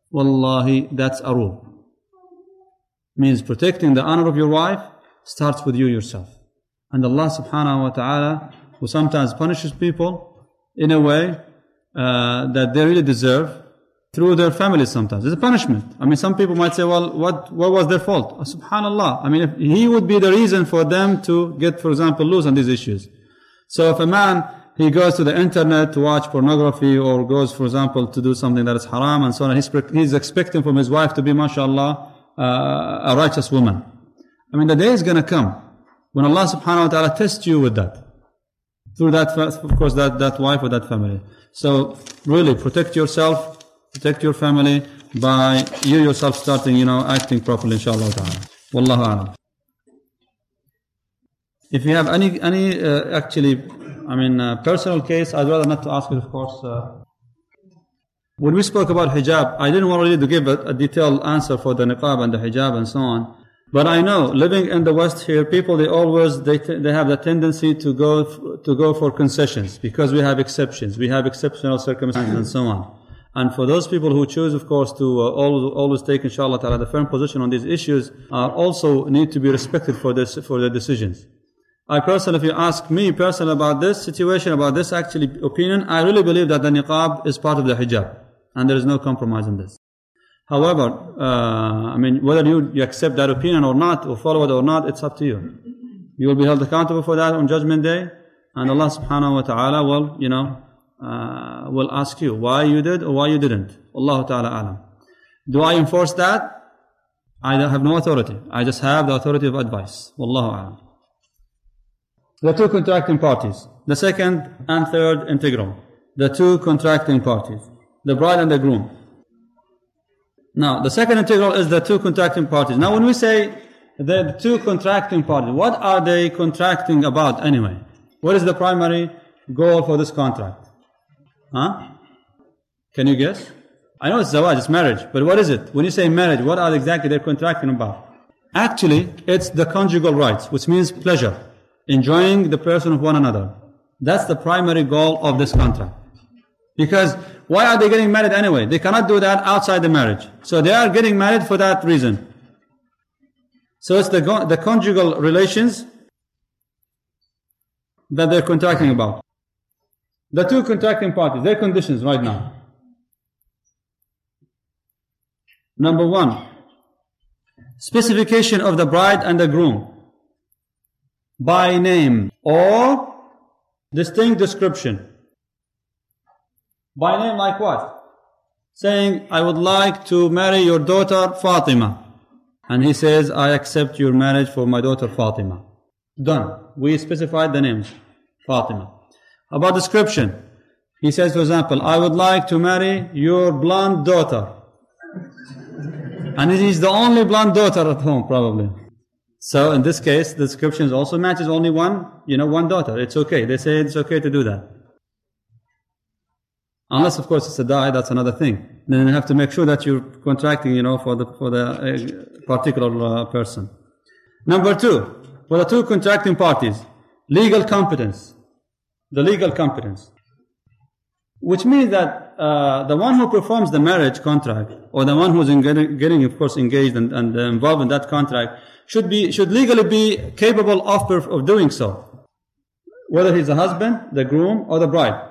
Wallahi, that's a rule. Means protecting the honor of your wife starts with you yourself. And Allah subhanahu wa ta'ala, who sometimes punishes people in a way uh, that they really deserve through their families sometimes. It's a punishment. I mean, some people might say, well, what, what was their fault? Oh, subhanallah. I mean, if he would be the reason for them to get, for example, loose on these issues. So if a man, he goes to the internet to watch pornography or goes, for example, to do something that is haram and so on, he's, he's expecting from his wife to be, mashallah, uh, a righteous woman. I mean, the day is going to come when Allah subhanahu wa ta'ala tests you with that. Through that, of course, that, that wife or that family. So, really, protect yourself, protect your family by you yourself starting, you know, acting properly, inshallah ta'ala. Wallahu a'lam. If you have any, any, uh, actually, I mean, uh, personal case, I'd rather not to ask it, of course. Uh, when we spoke about hijab, I didn't want really to give a, a detailed answer for the niqab and the hijab and so on. But I know, living in the West here, people, they always, they, they have the tendency to go, f- to go for concessions because we have exceptions. We have exceptional circumstances and so on. And for those people who choose, of course, to uh, always, always take, inshallah ta'ala, the firm position on these issues, uh, also need to be respected for this, for their decisions. I personally, if you ask me personally about this situation, about this actually opinion, I really believe that the niqab is part of the hijab. And there is no compromise in this. However, uh, I mean, whether you, you accept that opinion or not, or follow it or not, it's up to you. You will be held accountable for that on Judgment Day, and Allah subhanahu wa ta'ala will, you know, uh, will ask you why you did or why you didn't. Allah ta'ala alam. Do I enforce that? I have no authority. I just have the authority of advice. Wallahu alam. The two contracting parties. The second and third integral. The two contracting parties. The bride and the groom. Now, the second integral is the two contracting parties. Now, when we say the two contracting parties, what are they contracting about anyway? What is the primary goal for this contract? Huh? Can you guess? I know it's zawaj, it's marriage, but what is it? When you say marriage, what are exactly they contracting about? Actually, it's the conjugal rights, which means pleasure, enjoying the person of one another. That's the primary goal of this contract. Because why are they getting married anyway? They cannot do that outside the marriage. So they are getting married for that reason. So it's the, the conjugal relations that they're contracting about. The two contracting parties, their conditions right now. Number one, specification of the bride and the groom by name or distinct description. By name like what? Saying, I would like to marry your daughter Fatima. And he says, I accept your marriage for my daughter Fatima. Done. We specified the names. Fatima. About description. He says, for example, I would like to marry your blonde daughter. And he's the only blonde daughter at home, probably. So in this case, the description also matches only one, you know, one daughter. It's okay. They say it's okay to do that. Unless, of course, it's a die, that's another thing. Then you have to make sure that you're contracting, you know, for the for the uh, particular uh, person. Number two, for the two contracting parties, legal competence. The legal competence. Which means that uh, the one who performs the marriage contract, or the one who's getting, getting of course, engaged and, and involved in that contract, should be should legally be capable of, of doing so. Whether he's the husband, the groom, or the bride.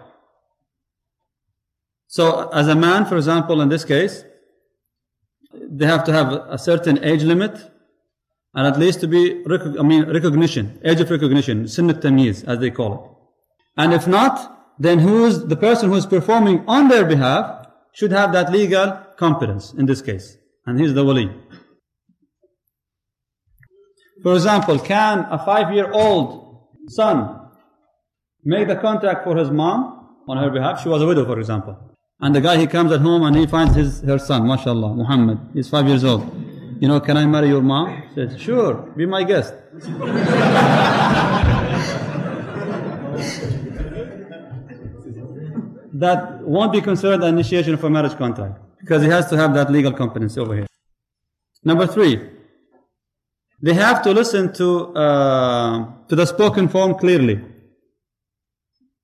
So, as a man, for example, in this case, they have to have a certain age limit, and at least to be, I mean, recognition, age of recognition, sin al-tamyiz, as they call it. And if not, then who's the person who's performing on their behalf should have that legal competence in this case, and he's the wali. For example, can a five-year-old son make the contract for his mom on her behalf? She was a widow, for example. And the guy, he comes at home and he finds his her son, mashallah, Muhammad. He's five years old. You know, can I marry your mom? He says, sure, be my guest. That won't be considered an initiation of a marriage contract, because he has to have that legal competence over here. Number three, they have to listen to uh, to the spoken form clearly.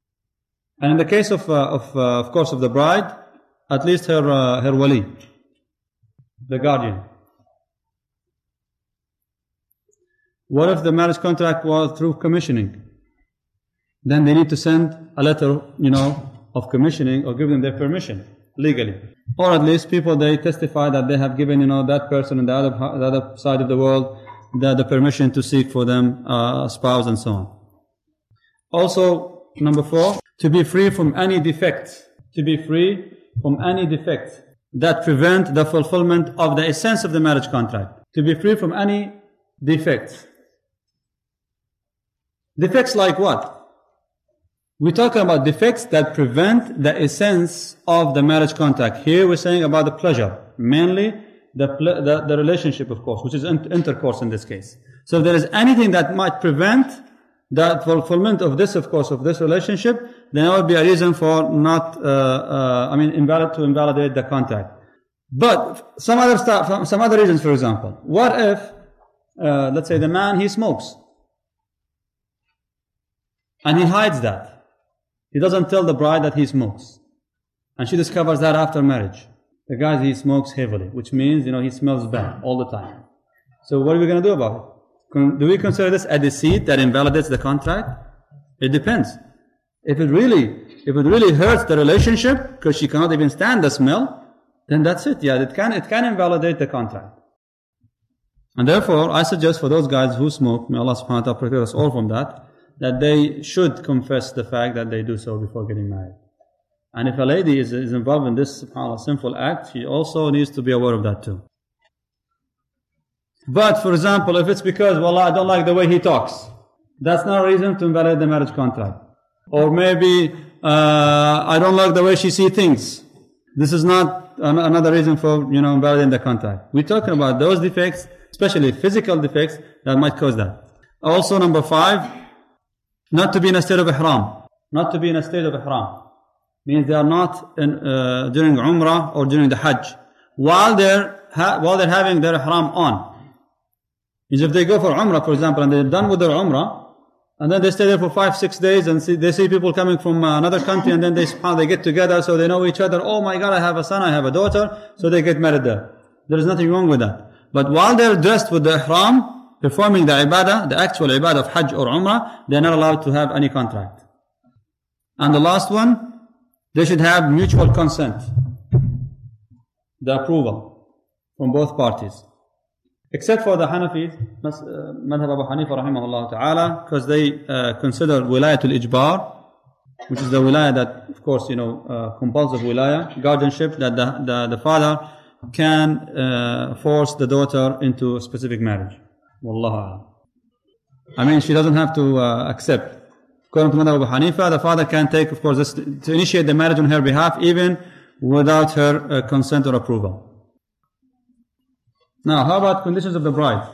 And in the case of, uh, of, uh, of course, of the bride, at least her uh, her wali. the guardian. What if the marriage contract was through commissioning? Then they need to send a letter, you know, of commissioning or give them their permission legally. Or at least people, they testify that they have given, you know, that person in the other, the other side of the world the, the permission to seek for them uh, a spouse and so on. Also, number four, to be free from any defect. To be free from any defect that prevent the fulfillment of the essence of the marriage contract. To be free from any defects. Defects like what? We're talking about defects that prevent the essence of the marriage contract. Here we're saying about the pleasure, mainly the, the, the relationship, of course, which is intercourse in this case. So if there is anything that might prevent the fulfillment of this, of course, of this relationship, then there would be a reason for not, uh, uh, I mean, invalid to invalidate the contract. But some other stuff, some other reasons, for example. What if, uh, let's say the man, he smokes, and he hides that. He doesn't tell the bride that he smokes. And she discovers that after marriage. The guy, he smokes heavily, which means, you know, he smells bad all the time. So what are we going to do about it? Do we consider this a deceit that invalidates the contract? It depends. If it really, if it really hurts the relationship, because she cannot even stand the smell, then that's it. Yeah, it can, it can invalidate the contract. And therefore, I suggest for those guys who smoke, may Allah subhanahu wa ta'ala protect us all from that, that they should confess the fact that they do so before getting married. And if a lady is, is involved in this subhanAllah sinful act, she also needs to be aware of that too. But for example, if it's because, well, I don't like the way he talks, that's not a reason to invalidate the marriage contract. Or maybe uh, I don't like the way she sees things. This is not an, another reason for, you know, invalidating the contract. We're talking about those defects, especially physical defects, that might cause that. Also, number five, not to be in a state of ihram. Not to be in a state of ihram means they are not in, uh, during Umrah or during the Hajj. While they're, ha- while they're having their ihram on. Means if they go for Umrah, for example, and they're done with their Umrah, and then they stay there for five, six days, and see, they see people coming from uh, another country, and then they, they get together, so they know each other. Oh my God, I have a son, I have a daughter, so they get married there. There is nothing wrong with that. But while they're dressed with the ihram, performing the ibadah, the actual ibadah of Hajj or Umrah, they're not allowed to have any contract. And the last one, they should have mutual consent, the approval from both parties. Except for the Hanafis, Madhab Abu Hanifa rahimahullah ta'ala, because they uh, consider wilayatul ijbar, which is the wilayah that, of course, you know, uh, compulsive wilayah, guardianship, that the, the, the father can uh, force the daughter into a specific marriage. Wallahu. I mean, she doesn't have to uh, accept. According to Madhab Abu Hanifa, the father can take, of course, this, to initiate the marriage on her behalf, even without her uh, consent or approval. Now, how about conditions of the bride?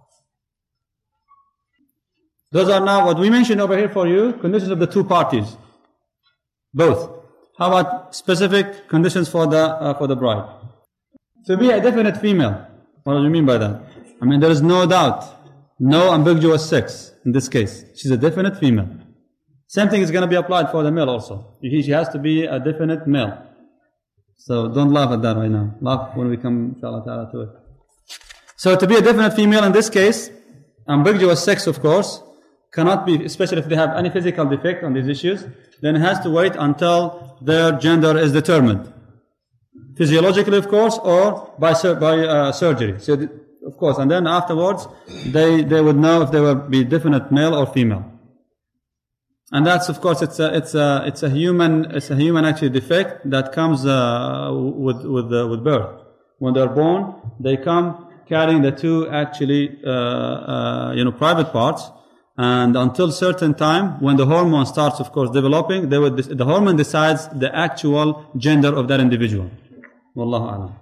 Those are now what we mentioned over here for you, conditions of the two parties. Both. How about specific conditions for the uh, for the bride? To be a definite female. What do you mean by that? I mean, there is no doubt, no ambiguous sex in this case. She's a definite female. Same thing is going to be applied for the male also. She has to be a definite male. So don't laugh at that right now. Laugh when we come, inshallah ta'ala, to it. So to be a definite female in this case, ambiguous sex, of course, cannot be, especially if they have any physical defect on these issues, then it has to wait until their gender is determined. Physiologically, of course, or by by uh, surgery. So, of course, and then afterwards, they they would know if they will be definite male or female. And that's, of course, it's a it's a it's a human it's a human actually defect that comes uh, with with uh, with birth. When they're born, they come carrying the two actually uh, uh, you know private parts, and until certain time when the hormone starts, of course, developing, they would the hormone decides the actual gender of that individual. Wallahu a'lam.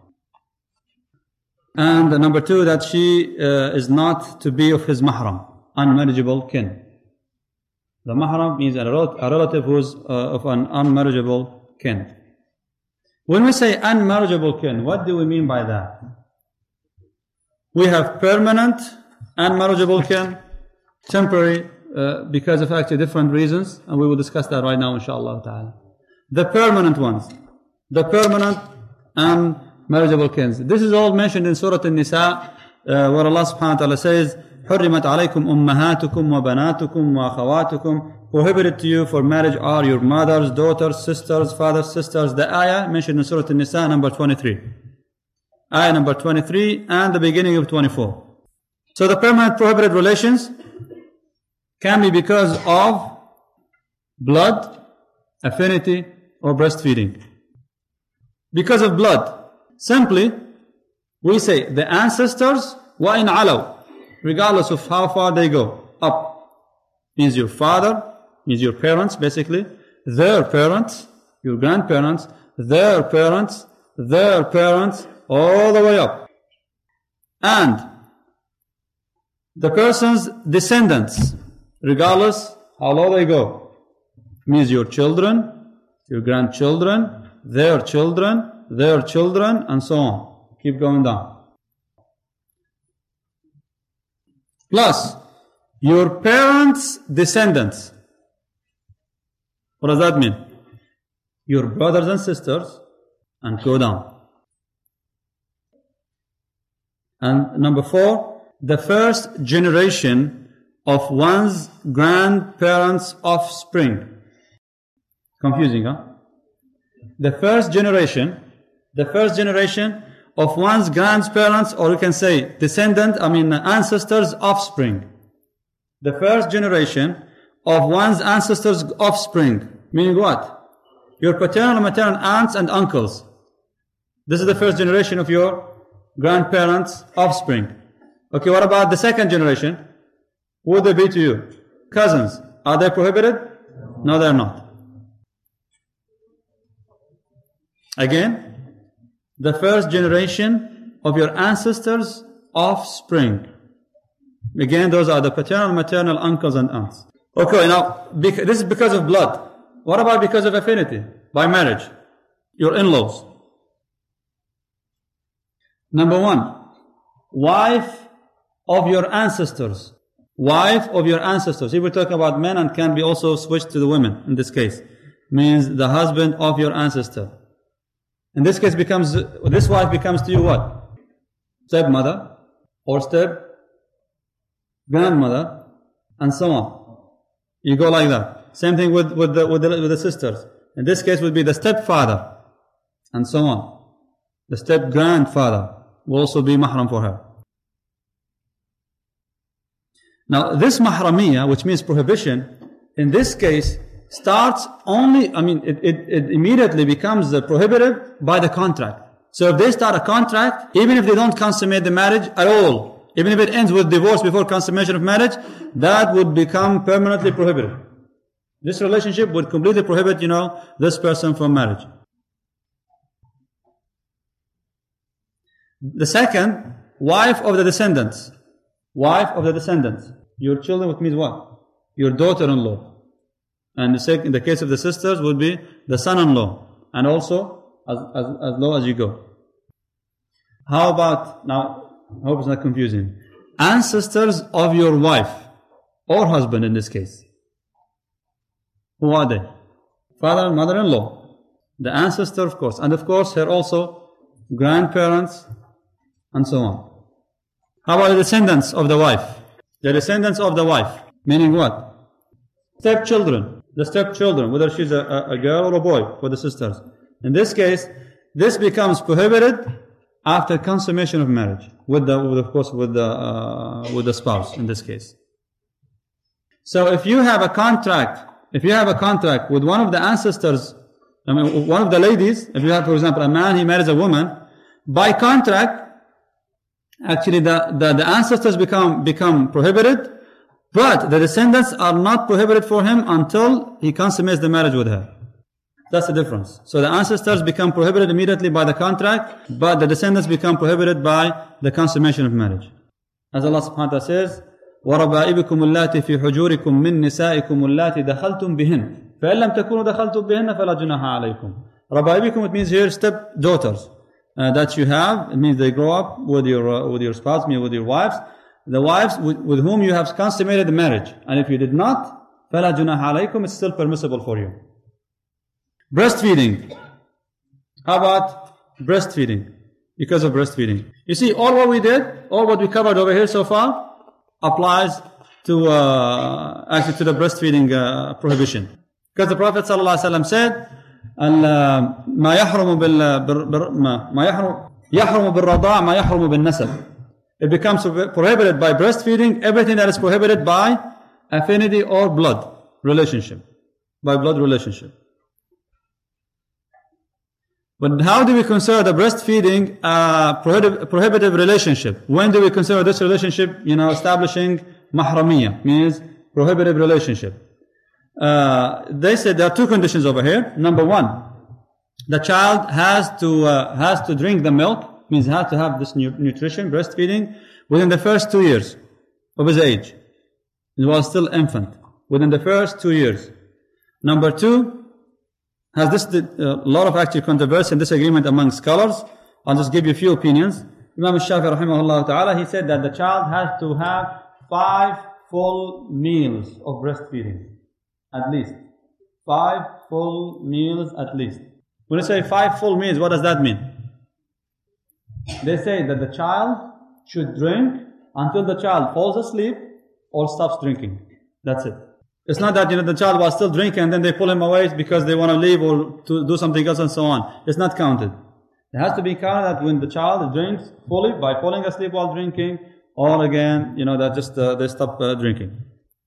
And uh, number two, that she uh, is not to be of his mahram, unmarriageable kin. The mahram means a relative who is uh, of an unmarriageable kin. When we say unmarriageable kin, what do we mean by that? We have permanent unmarriageable kin, temporary uh, because of actually different reasons, and we will discuss that right now, inshallah ta'ala. The permanent ones, the permanent and marriageable kin. This is all mentioned in Surah An-Nisa, uh, where Allah subhanahu wa ta'ala says, حُرِّمَتْ عَلَيْكُمْ أُمَّهَاتُكُمْ وَبَنَاتُكُم وَأَخَوَاتُكُم. Prohibited to you for marriage are your mothers, daughters, sisters, fathers, sisters. The ayah mentioned in Surah An-Nisa number twenty-three. Ayah number twenty-three and the beginning of twenty-four. So the permanent prohibited relations can be because of blood, affinity, or breastfeeding. Because of blood, simply we say the ancestors وَإِنْ عَلَوْا, regardless of how far they go, up. Means your father, means your parents basically, their parents, your grandparents, their parents, their parents, all the way up. And the person's descendants, regardless how low they go, means your children, your grandchildren, their children, their children, and so on. Keep going down. Plus, your parents' descendants. What does that mean? Your brothers and sisters, and go down. And number four, the first generation of one's grandparents' offspring. Confusing, huh? The first generation, the first generation of one's grandparents, or you can say descendant, I mean ancestors' offspring. The first generation of one's ancestors' offspring. Meaning what? Your paternal and maternal aunts and uncles. This is the first generation of your grandparents' offspring. Okay, what about the second generation? Who would they be to you? Cousins. Are they prohibited? No, they're not. Again, the first generation of your ancestors' offspring. Again, those are the paternal, maternal, uncles and aunts. Okay, now, this is because of blood. What about because of affinity? By marriage. Your in-laws. Number one, wife of your ancestors. Wife of your ancestors. If we're talking about men, and can be also switched to the women in this case. Means the husband of your ancestor. In this case becomes, this wife becomes to you what? Stepmother, or step grandmother, and so on. You go like that. Same thing with, with, the, with, the, with the sisters. In this case would be the stepfather, and so on. The step-grandfather will also be mahram for her. Now, this mahramiyya, which means prohibition, in this case, starts only, I mean, it, it, it immediately becomes prohibited by the contract. So if they start a contract, even if they don't consummate the marriage at all, even if it ends with divorce before consummation of marriage, that would become permanently prohibited. This relationship would completely prohibit, you know, this person from marriage. The second, wife of the descendants. Wife of the descendants. Your children, which means what? Your daughter-in-law. And in the case of the sisters would be the son-in-law. And also as, as, as low as you go. How about, now, I hope it's not confusing. Ancestors of your wife or husband in this case. Who are they? Father and mother-in-law. The ancestor, of course. And of course, her also grandparents and so on. How about the descendants of the wife? The descendants of the wife. Meaning what? Stepchildren. The stepchildren, whether she's a, a, a girl or a boy for the sisters. In this case, this becomes prohibited after consummation of marriage. With the, with, of course, with the, uh, with the spouse in this case. So if you have a contract, if you have a contract with one of the ancestors, I mean, one of the ladies, if you have, for example, a man, he marries a woman, by contract, actually the, the, the ancestors become, become prohibited, but the descendants are not prohibited for him until he consummates the marriage with her. That's the difference. So the ancestors become prohibited immediately by the contract, but the descendants become prohibited by the consummation of marriage. As Allah subhanahu wa ta'ala says, وَرَبَائِبِكُمُ اللَّاتِ فِي حُجُورِكُم مِّن نِّسَائِكُمُ اللَّاتِ دَخَلْتُم بِهِنَّ فَإِن لَّمْ تَكُونُوا دَخَلْتُم بِهِنَّ فَلَا جُنَاحَ عَلَيْكُمْ. رَبَائِبِكُم, it means here stepdaughters uh, that you have. It means they grow up with your uh, with your spouse, with your wives. The wives with, with whom you have consummated the marriage. And if you did not, فَلَا جُنَاحَ عَلَيْكُمْ, it's still permissible for you. Breastfeeding. How about breastfeeding? because of breastfeeding. You see, all what we did, all what we covered over here so far, applies to uh, actually to the breastfeeding uh, prohibition. Because the Prophet ﷺ said, ما يحرم بال ما يحرم يحرم بالرضاع ما يحرم بالنسب. It becomes prohibited by breastfeeding, everything that is prohibited by affinity or blood relationship, by blood relationship. But how do we consider the breastfeeding a prohibitive, prohibitive relationship? When do we consider this relationship, you know, establishing mahramiyya, means prohibitive relationship? Uh, they said there are two conditions over here. Number one, the child has to uh, has to drink the milk, means has to have this nu- nutrition, breastfeeding, within the first two years of his age. He was still infant, within the first two years. Number two, has this a uh, lot of actual controversy and disagreement among scholars. I'll just give you a few opinions. Imam al-Shafi'i rahimahullah ta'ala, he said that the child has to have five full meals of breastfeeding. At least. Five full meals at least. When you say five full meals, what does that mean? They say that the child should drink until the child falls asleep or stops drinking. That's it. It's not that, you know, the child was still drinking and then they pull him away because they want to leave or to do something else and so on. It's not counted. It has to be counted that when the child drinks fully by falling asleep while drinking, or again, you know, that just uh, they stop uh, drinking.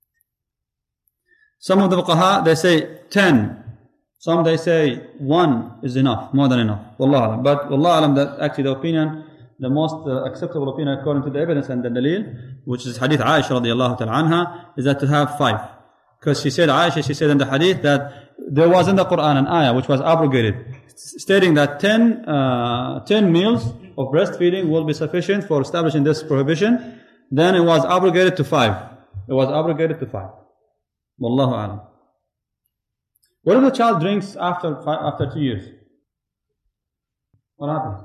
Some of the fuqaha, they say ten. Some they say one is enough, more than enough. Wallahu alam. But wallahu alam, that actually the opinion, the most uh, acceptable opinion according to the evidence and the dalil, which is hadith Aisha radiallahu ta'ala anha, is that to have five. Because she said, Aisha, she said in the hadith that there was in the Quran an ayah which was abrogated, stating that ten, uh, ten meals of breastfeeding will be sufficient for establishing this prohibition. Then it was abrogated to five. It was abrogated to five. Wallahu alam. What if the child drinks after five, after two years? What happens?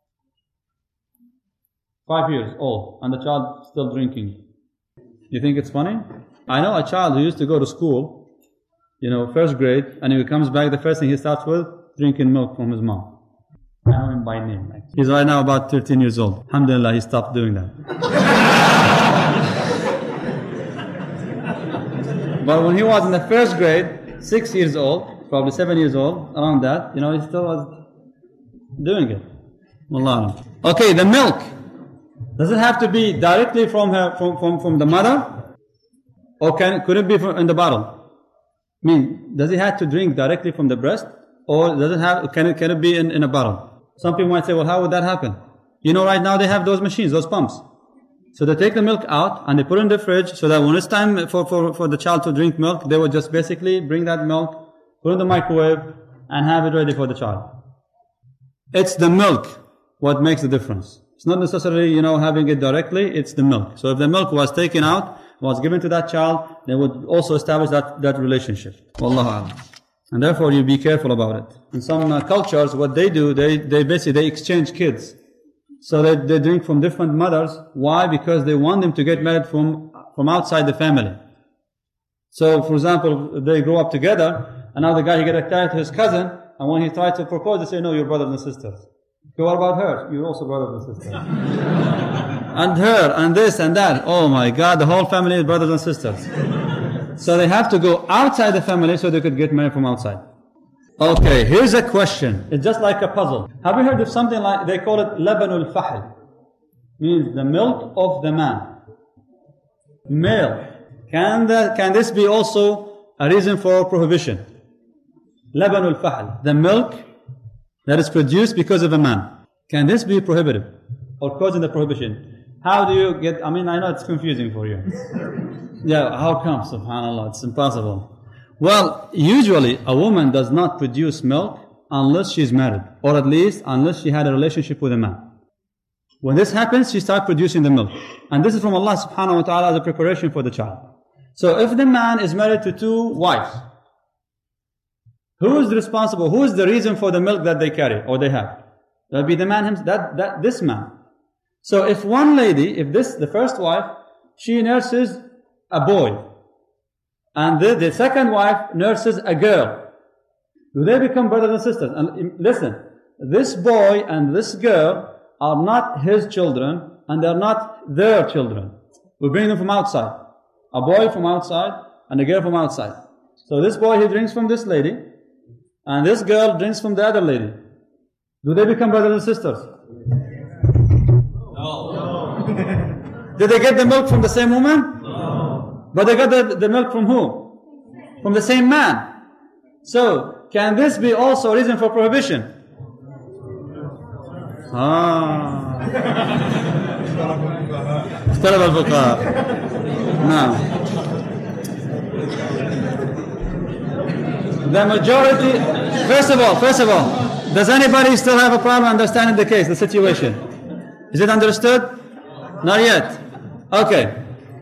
Five years old and the child still drinking. You think it's funny? I know a child who used to go to school, you know, first grade, and when he comes back, the first thing he starts with, drinking milk from his mom. I know him by name. Actually. He's right now about thirteen years old. Alhamdulillah, he stopped doing that. But when he was in the first grade, six years old, probably seven years old, around that, you know, he still was doing it. Wallah. Okay, the milk. Does it have to be directly from her, from, from, from the mother? Or can, could it be from, in the bottle? I mean, does he have to drink directly from the breast? Or does it have, can it, can it be in, in a bottle? Some people might say, well, how would that happen? You know, right now they have those machines, those pumps. So they take the milk out and they put it in the fridge so that when it's time for, for, for the child to drink milk, they would just basically bring that milk, put it in the microwave, and have it ready for the child. It's the milk what makes the difference. It's not necessarily, you know, having it directly, it's the milk. So if the milk was taken out, was given to that child, they would also establish that, that relationship. Wallahu a'lam. And therefore you be careful about it. In some uh, cultures, what they do, they, they basically, they exchange kids. So they, they drink from different mothers. Why? Because they want them to get married from, from outside the family. So, for example, they grow up together, and now the guy, he gets married to his cousin, and when he tries to propose, they say, no, you're brothers and sisters. Okay, what about her? You're also brothers and sisters. And her, and this, and that. Oh my God, the whole family is brothers and sisters. So they have to go outside the family so they could get married from outside. Okay, here's a question. It's just like a puzzle. Have you heard of something like, they call it labanul fahl? Means the milk of the man. Male. Can the, can this be also a reason for prohibition? Labanul fahl. The milk that is produced because of a man. Can this be prohibited or causing the prohibition? How do you get, I mean, I know it's confusing for you. Yeah, how come, subhanAllah, it's impossible. Well, usually a woman does not produce milk unless she's married, or at least unless she had a relationship with a man. When this happens, she starts producing the milk. And this is from Allah subhanahu wa ta'ala as a preparation for the child. So if the man is married to two wives, who is responsible? Who is the reason for the milk that they carry or they have? That would be the man himself, that, that, this man. So if one lady, if this, the first wife, she nurses a boy, and the, the second wife nurses a girl, do they become brothers and sisters? And listen, this boy and this girl are not his children and they are not their children. We bring them from outside. A boy from outside and a girl from outside. So this boy, he drinks from this lady and this girl drinks from the other lady. Do they become brothers and sisters? No. Did they get the milk from the same woman? No. But they got the, the milk from who? From the same man. So, can this be also a reason for prohibition? Ah. اختلف الفقهاء. Now, the majority, first of all, first of all, does anybody still have a problem understanding the case, the situation? Is it understood? Not yet. Okay.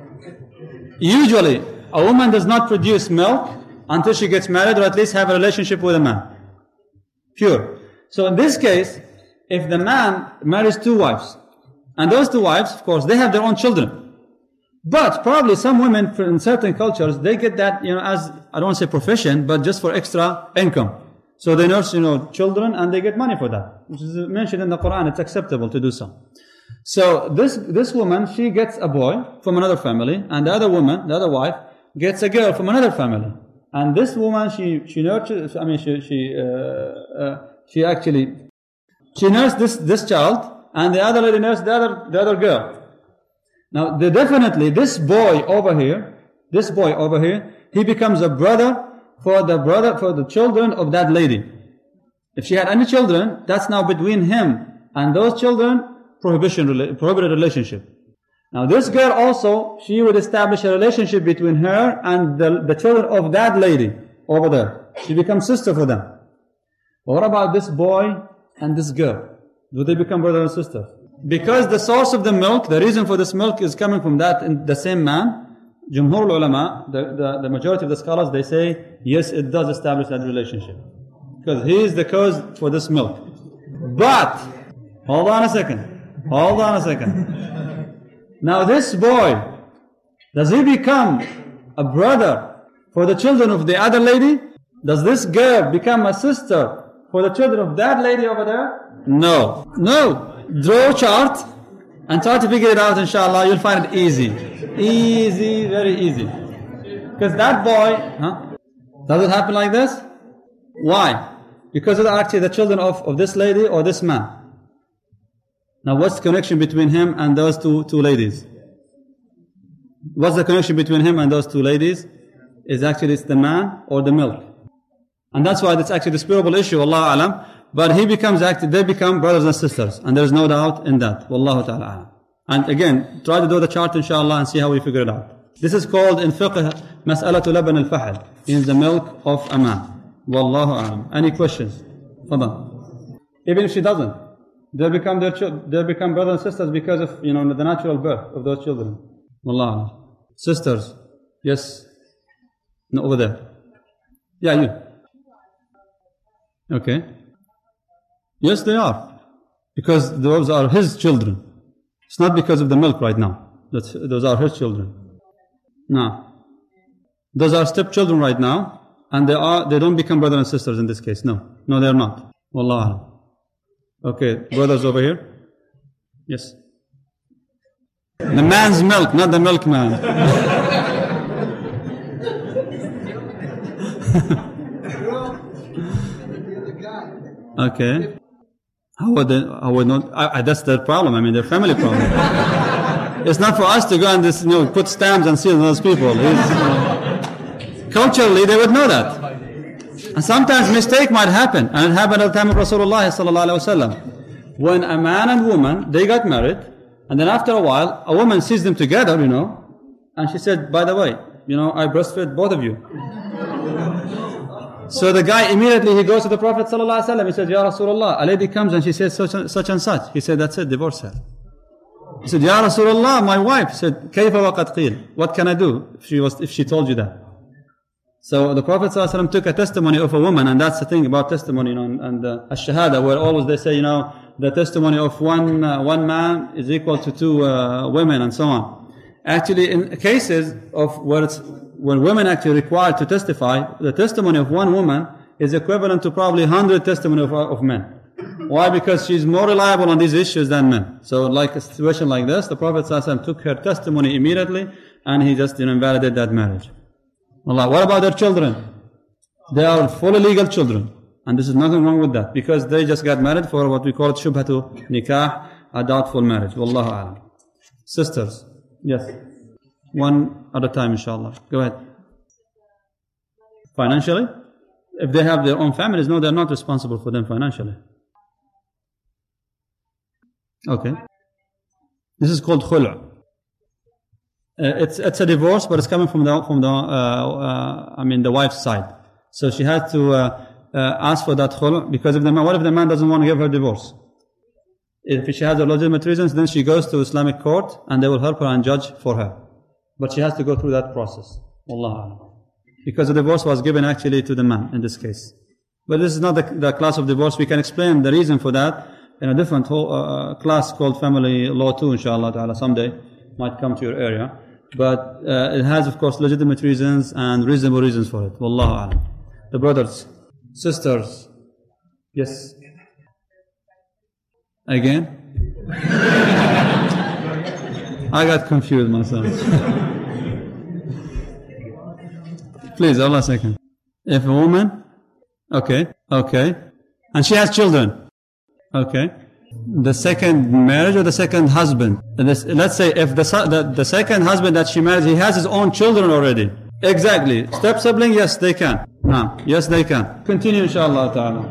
Usually, a woman does not produce milk until she gets married or at least have a relationship with a man. Pure. So in this case, if the man marries two wives, and those two wives, of course, they have their own children. But probably some women in certain cultures, they get that, you know, as, I don't want to say profession, but just for extra income. So they nurse, you know, children and they get money for that. Which is mentioned in the Quran, it's acceptable to do so. So this, this woman, she gets a boy from another family, and the other woman, the other wife, gets a girl from another family. And this woman, she, she nurtures, I mean, she, she, uh, uh, she actually, she nursed this, this child, and the other lady nursed the other, the other girl. Now, the, definitely, this boy over here, this boy over here, he becomes a brother for the brother, for the children of that lady. If she had any children, that's now between him and those children, prohibition, prohibited relationship. Now, this girl also, she would establish a relationship between her and the, the children of that lady over there. She becomes sister for them. But what about this boy and this girl? Do they become brother and sister? Because the source of the milk, the reason for this milk is coming from that, in the same man, Jumhur ulama, the, the, the majority of the scholars, they say, yes, it does establish that relationship. Because he is the cause for this milk. But, hold on a second. Hold on a second. Now this boy, does he become a brother for the children of the other lady? Does this girl become a sister for the children of that lady over there? No. No. Draw a chart and try to figure it out, inshallah. You'll find it easy. Easy, very easy. Because that boy, huh? Does it happen like this? Why? Because of the, actually the children of, of this lady or this man. Now what's the connection between him and those two, two ladies? What's the connection between him and those two ladies? Is actually it's the man or the milk. And that's why it's actually a disputable issue, Wallahu alam. But he becomes actually, they become brothers and sisters. And there's no doubt in that. Wallahu ta'ala alam. And again, try to do the chart inshallah and see how we figure it out. This is called in fiqh, mas'alatu laban al-fahl. Means the milk of a man. Wallahu alam. Any questions? Fadal. Even if she doesn't. They become their they become brothers and sisters because of, you know, the natural birth of those children. Wallah. Sisters. Yes. No, over there. Yeah, you. Okay. Yes, they are. Because those are his children. It's not because of the milk right now. That's, those are his children. No. Those are stepchildren right now. And they are they don't become brothers and sisters in this case. No. No, they are not. Wallah. Okay, brothers over here. Yes. The man's milk, not the milkman. Okay. How would they, how would not, I, I, that's their problem. I mean, their family problem. It's not for us to go and this, you know, put stamps and seal on those people. It's, you know, culturally, they would know that. And sometimes mistake might happen. And it happened at the time of Rasulullah sallallahu alaihi wasallam. When a man and woman, they got married, and then after a while, a woman sees them together, you know, and she said, by the way, you know, I breastfed both of you. So the guy immediately, he goes to the Prophet sallallahu alaihi wasallam. He says, Ya Rasulullah, a lady comes and she says such and, such and such. He said, that's it, divorce her. He said, Ya Rasulullah, my wife. He said, Kayfa waqad qeel? What can I do if she was, if she told you that? So the Prophet ﷺ took a testimony of a woman, and that's the thing about testimony, you know, and uh, ash-shahada, where always they say, you know, the testimony of one uh, one man is equal to two uh, women, and so on. Actually, in cases of where it's when women actually required to testify, the testimony of one woman is equivalent to probably one hundred testimony of, of men. Why? Because she's more reliable on these issues than men. So like a situation like this, the Prophet ﷺ took her testimony immediately and he just, you know, invalidated that marriage. Allah. What about their children? They are fully legal children. And this is nothing wrong with that. Because they just got married for what we call it shubhatu nikah, a doubtful marriage. Wallahu alam. Sisters. Yes. One at a time, inshallah. Go ahead. Financially? If they have their own families, no, they're not responsible for them financially. Okay. This is called khul'. Uh, it's it's a divorce, but it's coming from the from the uh, uh, I mean the wife's side. So she has to uh, uh, ask for that khul', because if the man, what if the man doesn't want to give her divorce? If she has a legitimate reasons, then she goes to Islamic court and they will help her and judge for her. But she has to go through that process. Wallah. Because the divorce was given actually to the man in this case. But this is not the, the class of divorce. We can explain the reason for that in a different whole, uh, class called family law too, inshallah ta'ala. Someday might come to your area. But uh, it has, of course, legitimate reasons and reasonable reasons for it. Wallahu a'lam. The brothers, sisters. Yes. Again? I got confused myself. Please, hold on a second. If a woman, okay, okay, and she has children, okay, the second marriage or the second husband, this, let's say if the, the the second husband that she married, he has his own children already. Exactly. Step sibling, yes, they can. No, yes, they can. Continue, inshallah ta'ala.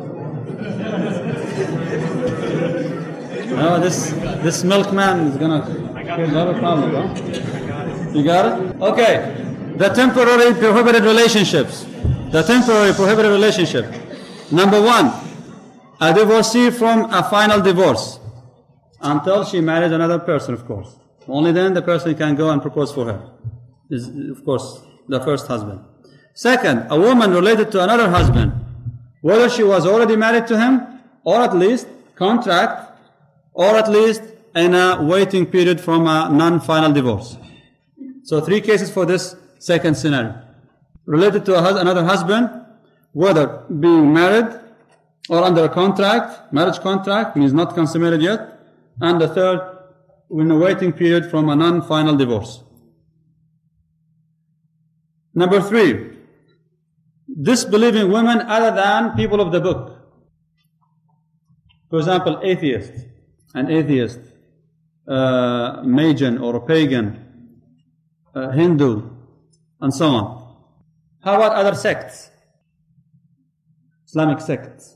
No, this this milkman is gonna cause a lot of problems, huh? You got it? Okay. The temporary prohibited relationships. The temporary prohibited relationship. Number one, a divorcee from a final divorce. Until she marries another person, of course. Only then the person can go and propose for her. Is, of course, the first husband. Second, a woman related to another husband. Whether she was already married to him, or at least contract, or at least in a waiting period from a non-final divorce. So three cases for this second scenario. Related to a hus- another husband, whether being married or under a contract, marriage contract, means not consummated yet. And the third, in a waiting period from a non-final divorce. Number three, disbelieving women other than people of the book. For example, atheist, an atheist, uh, Magian or a pagan, uh, Hindu, and so on. How about other sects? Islamic sects.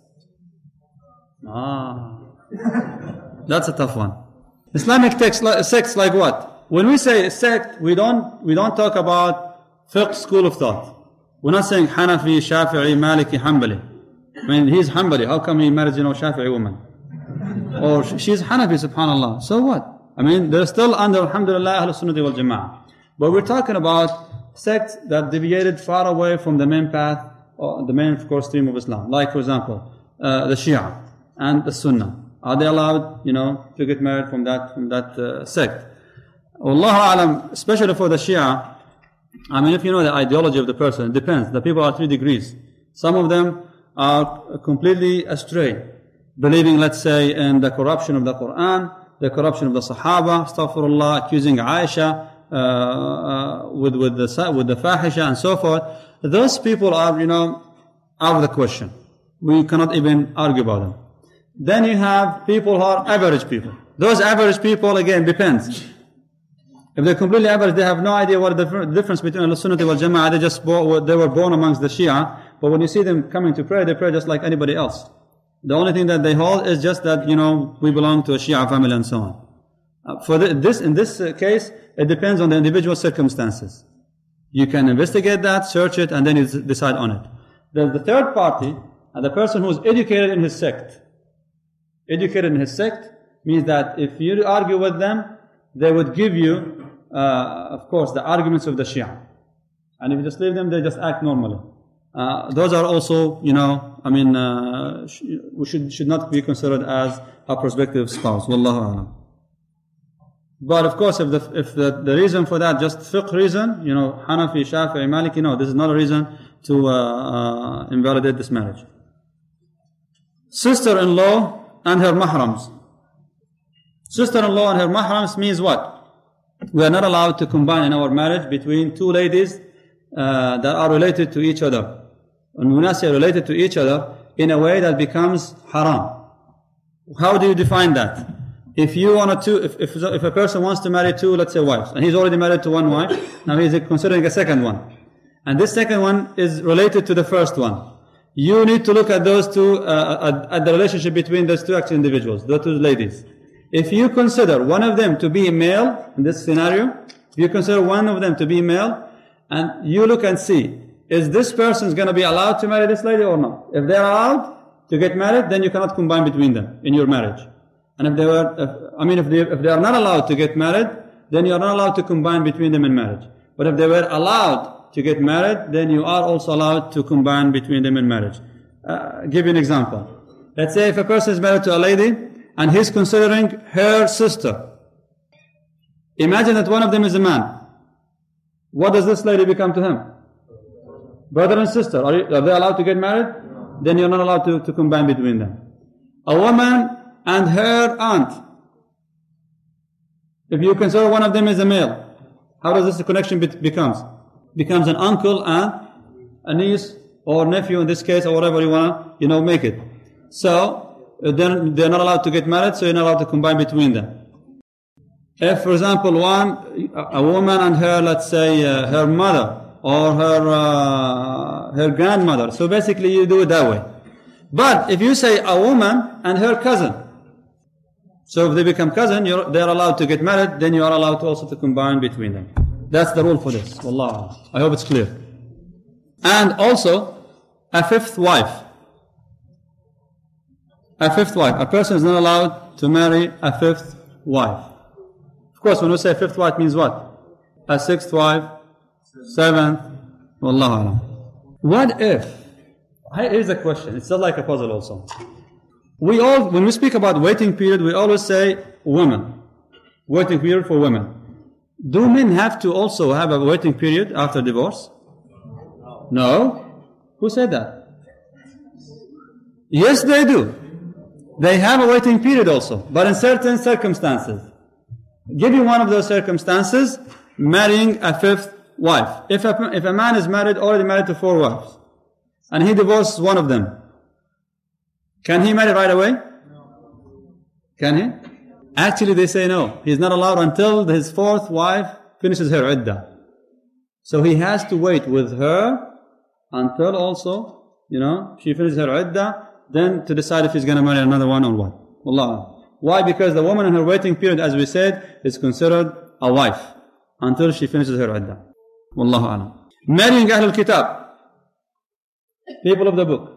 Ah, that's a tough one. Islamic sects like what? When we say sect, we don't we don't talk about fiqh school of thought. We're not saying Hanafi, Shafi'i, Maliki, Hanbali. I mean, he's Hanbali. How come he marries, you know, Shafi'i woman? Or she's Hanafi, subhanallah. So what? I mean, they're still under, alhamdulillah, Ahlul Sunnah wal Jama'ah. But we're talking about sects that deviated far away from the main path, or the main, of course, stream of Islam. Like, for example, uh, the Shia and the Sunnah. Are they allowed, you know, to get married from that from that uh, sect? Wallahu alam, especially for the Shia, I mean, if you know the ideology of the person, it depends. The people are three degrees. Some of them are completely astray, believing, let's say, in the corruption of the Quran, the corruption of the Sahaba, astaghfirullah, accusing Aisha, Uh, uh, with with the with the fahisha and so forth. Those people are, you know, out of the question. We cannot even argue about them. Then you have people who are average people. Those average people, again, depends. If they're completely average, they have no idea what the difference between Al-Sunnah wal Jama'ah. They just born, they were born amongst the Shia, but when you see them coming to pray, they pray just like anybody else. The only thing that they hold is just that, you know, we belong to a Shia family and so on. Uh, for the, this, in this uh, case, it depends on the individual circumstances. You can investigate that, search it, and then you decide on it. There's the third party, and the person who is educated in his sect. Educated in his sect means that if you argue with them, they would give you, uh, of course, the arguments of the Shia. And if you just leave them, they just act normally. Uh, those are also, you know, I mean, uh, sh- we should should not be considered as a prospective spouse. Wallahu a'lam. But of course, if the if the, the reason for that just fiqh reason, you know, Hanafi, Shafi'i, Maliki, no, this is not a reason to uh, uh, invalidate this marriage. sister-in-law and her mahrams. Sister-in-law and her mahrams means what? We are not allowed to combine in our marriage between two ladies uh, that are related to each other. And when I say related to each other, in a way that becomes haram. How do you define that? If you want to, if, if, if a person wants to marry two, let's say wives, and he's already married to one wife, now he's considering a second one. And this second one is related to the first one. You need to look at those two, uh, at, at the relationship between those two actual individuals, those two ladies. If you consider one of them to be male, in this scenario, if you consider one of them to be male, and you look and see, is this person going to be allowed to marry this lady or not? If they're allowed to get married, then you cannot combine between them in your marriage. And if they were, if, I mean, if they, if they are not allowed to get married, then you are not allowed to combine between them in marriage. But if they were allowed to get married, then you are also allowed to combine between them in marriage. Uh, give you an example. Let's say if a person is married to a lady, and he's considering her sister. Imagine that one of them is a man. What does this lady become to him? Brother and sister. Are, you, are they allowed to get married? No. Then you're not allowed to, to combine between them. A woman and her aunt. If you consider one of them as a male, how does this connection be, becomes? Becomes an uncle and a niece or nephew in this case, or whatever you want to, you know, make it. So, then they're not allowed to get married, so you're not allowed to combine between them. If, for example, one, a woman and her, let's say, uh, her mother or her uh, her grandmother, so basically you do it that way. But if you say a woman and her cousin, so if they become cousin, you're, they're allowed to get married, then you are allowed to also to combine between them. That's the rule for this. Wallah, I hope it's clear. And also, a fifth wife. A fifth wife. A person is not allowed to marry a fifth wife. Of course, when we say fifth wife, means what? A sixth wife, seventh. Wallahu alam. What if? Here's a question. It's not like a puzzle also. We all, when we speak about waiting period, we always say women. Waiting period for women. Do men have to also have a waiting period after divorce? No. Who said that? Yes, they do. They have a waiting period also, but in certain circumstances. Give you one of those circumstances, marrying a fifth wife. If a, if a man is married, already married to four wives, and he divorces one of them, can he marry right away? No. Can he? Actually, they say no. He's not allowed until his fourth wife finishes her iddah. So he has to wait with her until also, you know, she finishes her iddah, then to decide if he's going to marry another one or what. Wallah. Why? Because the woman in her waiting period, as we said, is considered a wife until she finishes her iddah. Wallahu alam. Marrying Ahlul Kitab, people of the book.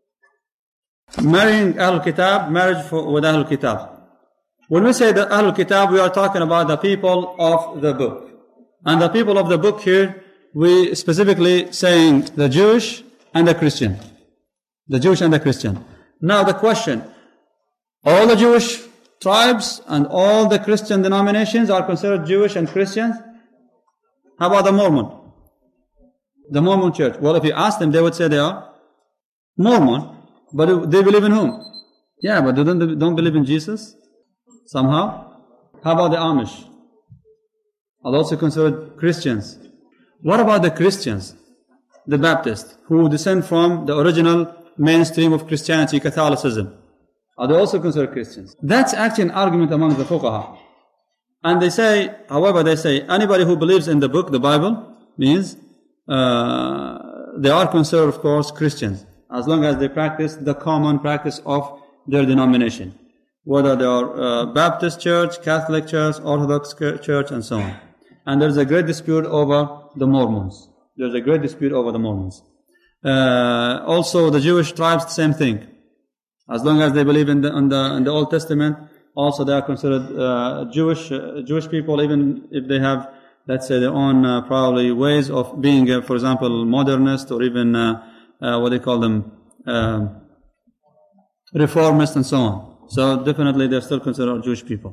Marrying Ahlul Kitab, marriage for, with Ahlul Kitab. When we say the Ahlul Kitab, we are talking about the people of the book. And the people of the book here, we specifically saying the Jewish and the Christian. The Jewish and the Christian. Now the question, all the Jewish tribes and all the Christian denominations are considered Jewish and Christians? How about the Mormon? The Mormon church. Well, if you ask them, they would say they are Mormon. But they believe in whom? Yeah, but they don't, don't believe in Jesus somehow. How about the Amish? Are also considered Christians. What about the Christians? The Baptists, who descend from the original mainstream of Christianity, Catholicism. Are they also considered Christians? That's actually an argument among the fuqaha. And they say, however, they say, anybody who believes in the book, the Bible, means uh, they are considered, of course, Christians, as long as they practice the common practice of their denomination, whether they are uh, Baptist church, Catholic church, Orthodox church, and so on. And there's a great dispute over the Mormons. There's a great dispute over the Mormons. Uh, also, the Jewish tribes, the same thing. As long as they believe in the, in the, in the Old Testament, also they are considered uh, Jewish uh, Jewish people, even if they have, let's say, their own uh, probably ways of being, uh, for example, modernist or even uh, uh, what they call them, uh, reformist and so on. So definitely they're still considered Jewish people.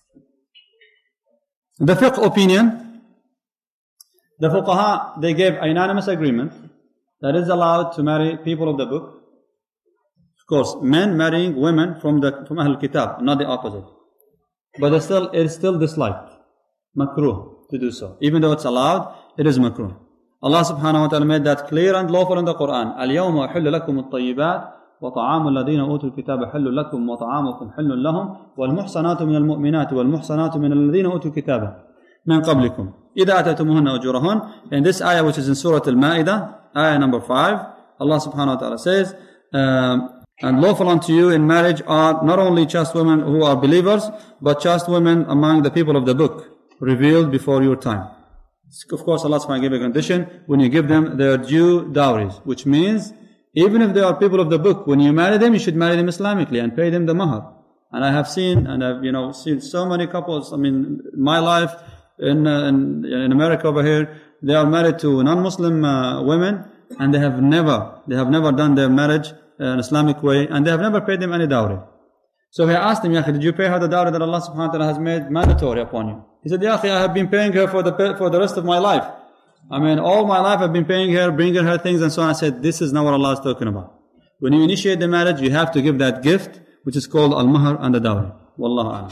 The fiqh opinion, the fuqaha, they gave a unanimous agreement that is allowed to marry people of the book. Of course, men marrying women from the from Ahlul Kitab, not the opposite. But it's still, it's still disliked. Makruh to do so. Even though it's allowed, it is makruh. Allah subhanahu wa ta'ala made that clear and lawful in the Quran. اليوم أحل لكم الطيبات وطعام الذين أوتوا الكتاب حل لكم وطعامكم حل لهم والمحصنات من المؤمنات والمحصنات من الذين أوتوا الكتاب من قبلكم إذا أتيتموهن أجورهن. In this ayah, which is in Surah Al-Ma'idah, ayah number five, Allah subhanahu wa ta'ala says, um, and lawful unto you in marriage are not only chaste women who are believers, but chaste women among the people of the book, revealed before your time. Of course, Allah subhanahu wa ta'ala gave a condition when you give them their due dowries, which means even if they are people of the book, when you marry them, you should marry them Islamically and pay them the mahar. And I have seen, and I've, you know, seen so many couples, I mean, my life in, uh, in, in America over here, they are married to non-Muslim uh, women, and they have never, they have never done their marriage in an Islamic way, and they have never paid them any dowry. So he asked him, Yaqi, did you pay her the dowry that Allah subhanahu wa ta'ala has made mandatory upon you? He said, Yaqi, I have been paying her for the, for the rest of my life. I mean, all my life I've been paying her, bringing her things and so on. I said, this is not what Allah is talking about. When you initiate the marriage, you have to give that gift, which is called al-mahar and the dowry. Wallahu a'lam.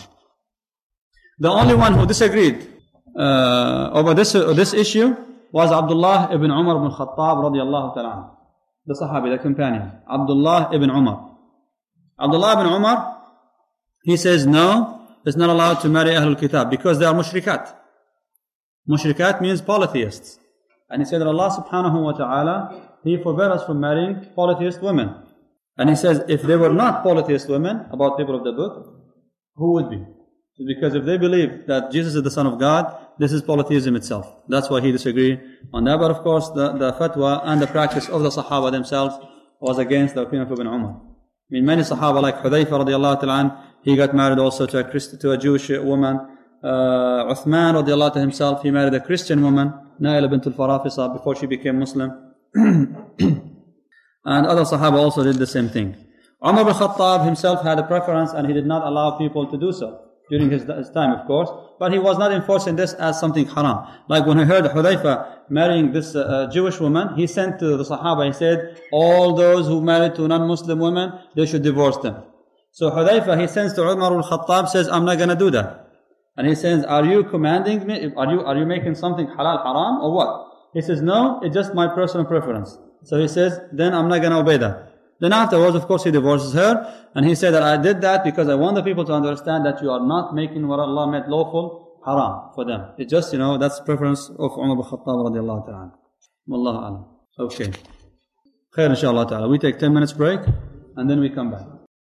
The only one who disagreed uh, over this, uh, this issue was Abdullah ibn Umar ibn Khattab radiyallahu ta'ala, the Sahabi, the companion. Abdullah ibn Umar. Abdullah ibn Umar, he says, no, it's not allowed to marry Ahlul Kitab because they are mushrikat. Mushrikat means polytheists. And he said that Allah subhanahu wa ta'ala, He forbade us from marrying polytheist women. And He says, if they were not polytheist women, about people of the book, who would be? Because if they believe that Jesus is the Son of God, this is polytheism itself. That's why he disagreed on that. But of course, the, the fatwa and the practice of the Sahaba themselves was against the opinion of Ibn Umar. I mean, many Sahaba like Hudayfa radiallahu ta'ala, he got married also to a Christ, to a Jewish woman. Uh, Uthman radiallahu ta'ala himself, he married a Christian woman, Naila bint al-Farafisa, before she became Muslim. And other Sahaba also did the same thing. Umar ibn Khattab himself had a preference, and he did not allow people to do so during his, his time, of course. But he was not enforcing this as something haram. Like when he heard Hudayfa marrying this uh, Jewish woman, he sent to the Sahaba, he said, all those who married to non-Muslim women, they should divorce them. So Hudayfa, he sends to Umar ibn Khattab, says, I'm not going to do that. And he says, are you commanding me? Are you, are you making something halal haram or what? He says, no, it's just my personal preference. So he says, then I'm not going to obey that. Then afterwards, of course, he divorces her. And he said that I did that because I want the people to understand that you are not making what Allah made lawful haram for them. It's just, you know, that's preference of Umar ibn Khattab radiallahu ta'ala. Wallahu alam. Okay. Khair inshallah ta'ala. We take ten minutes break and then we come back.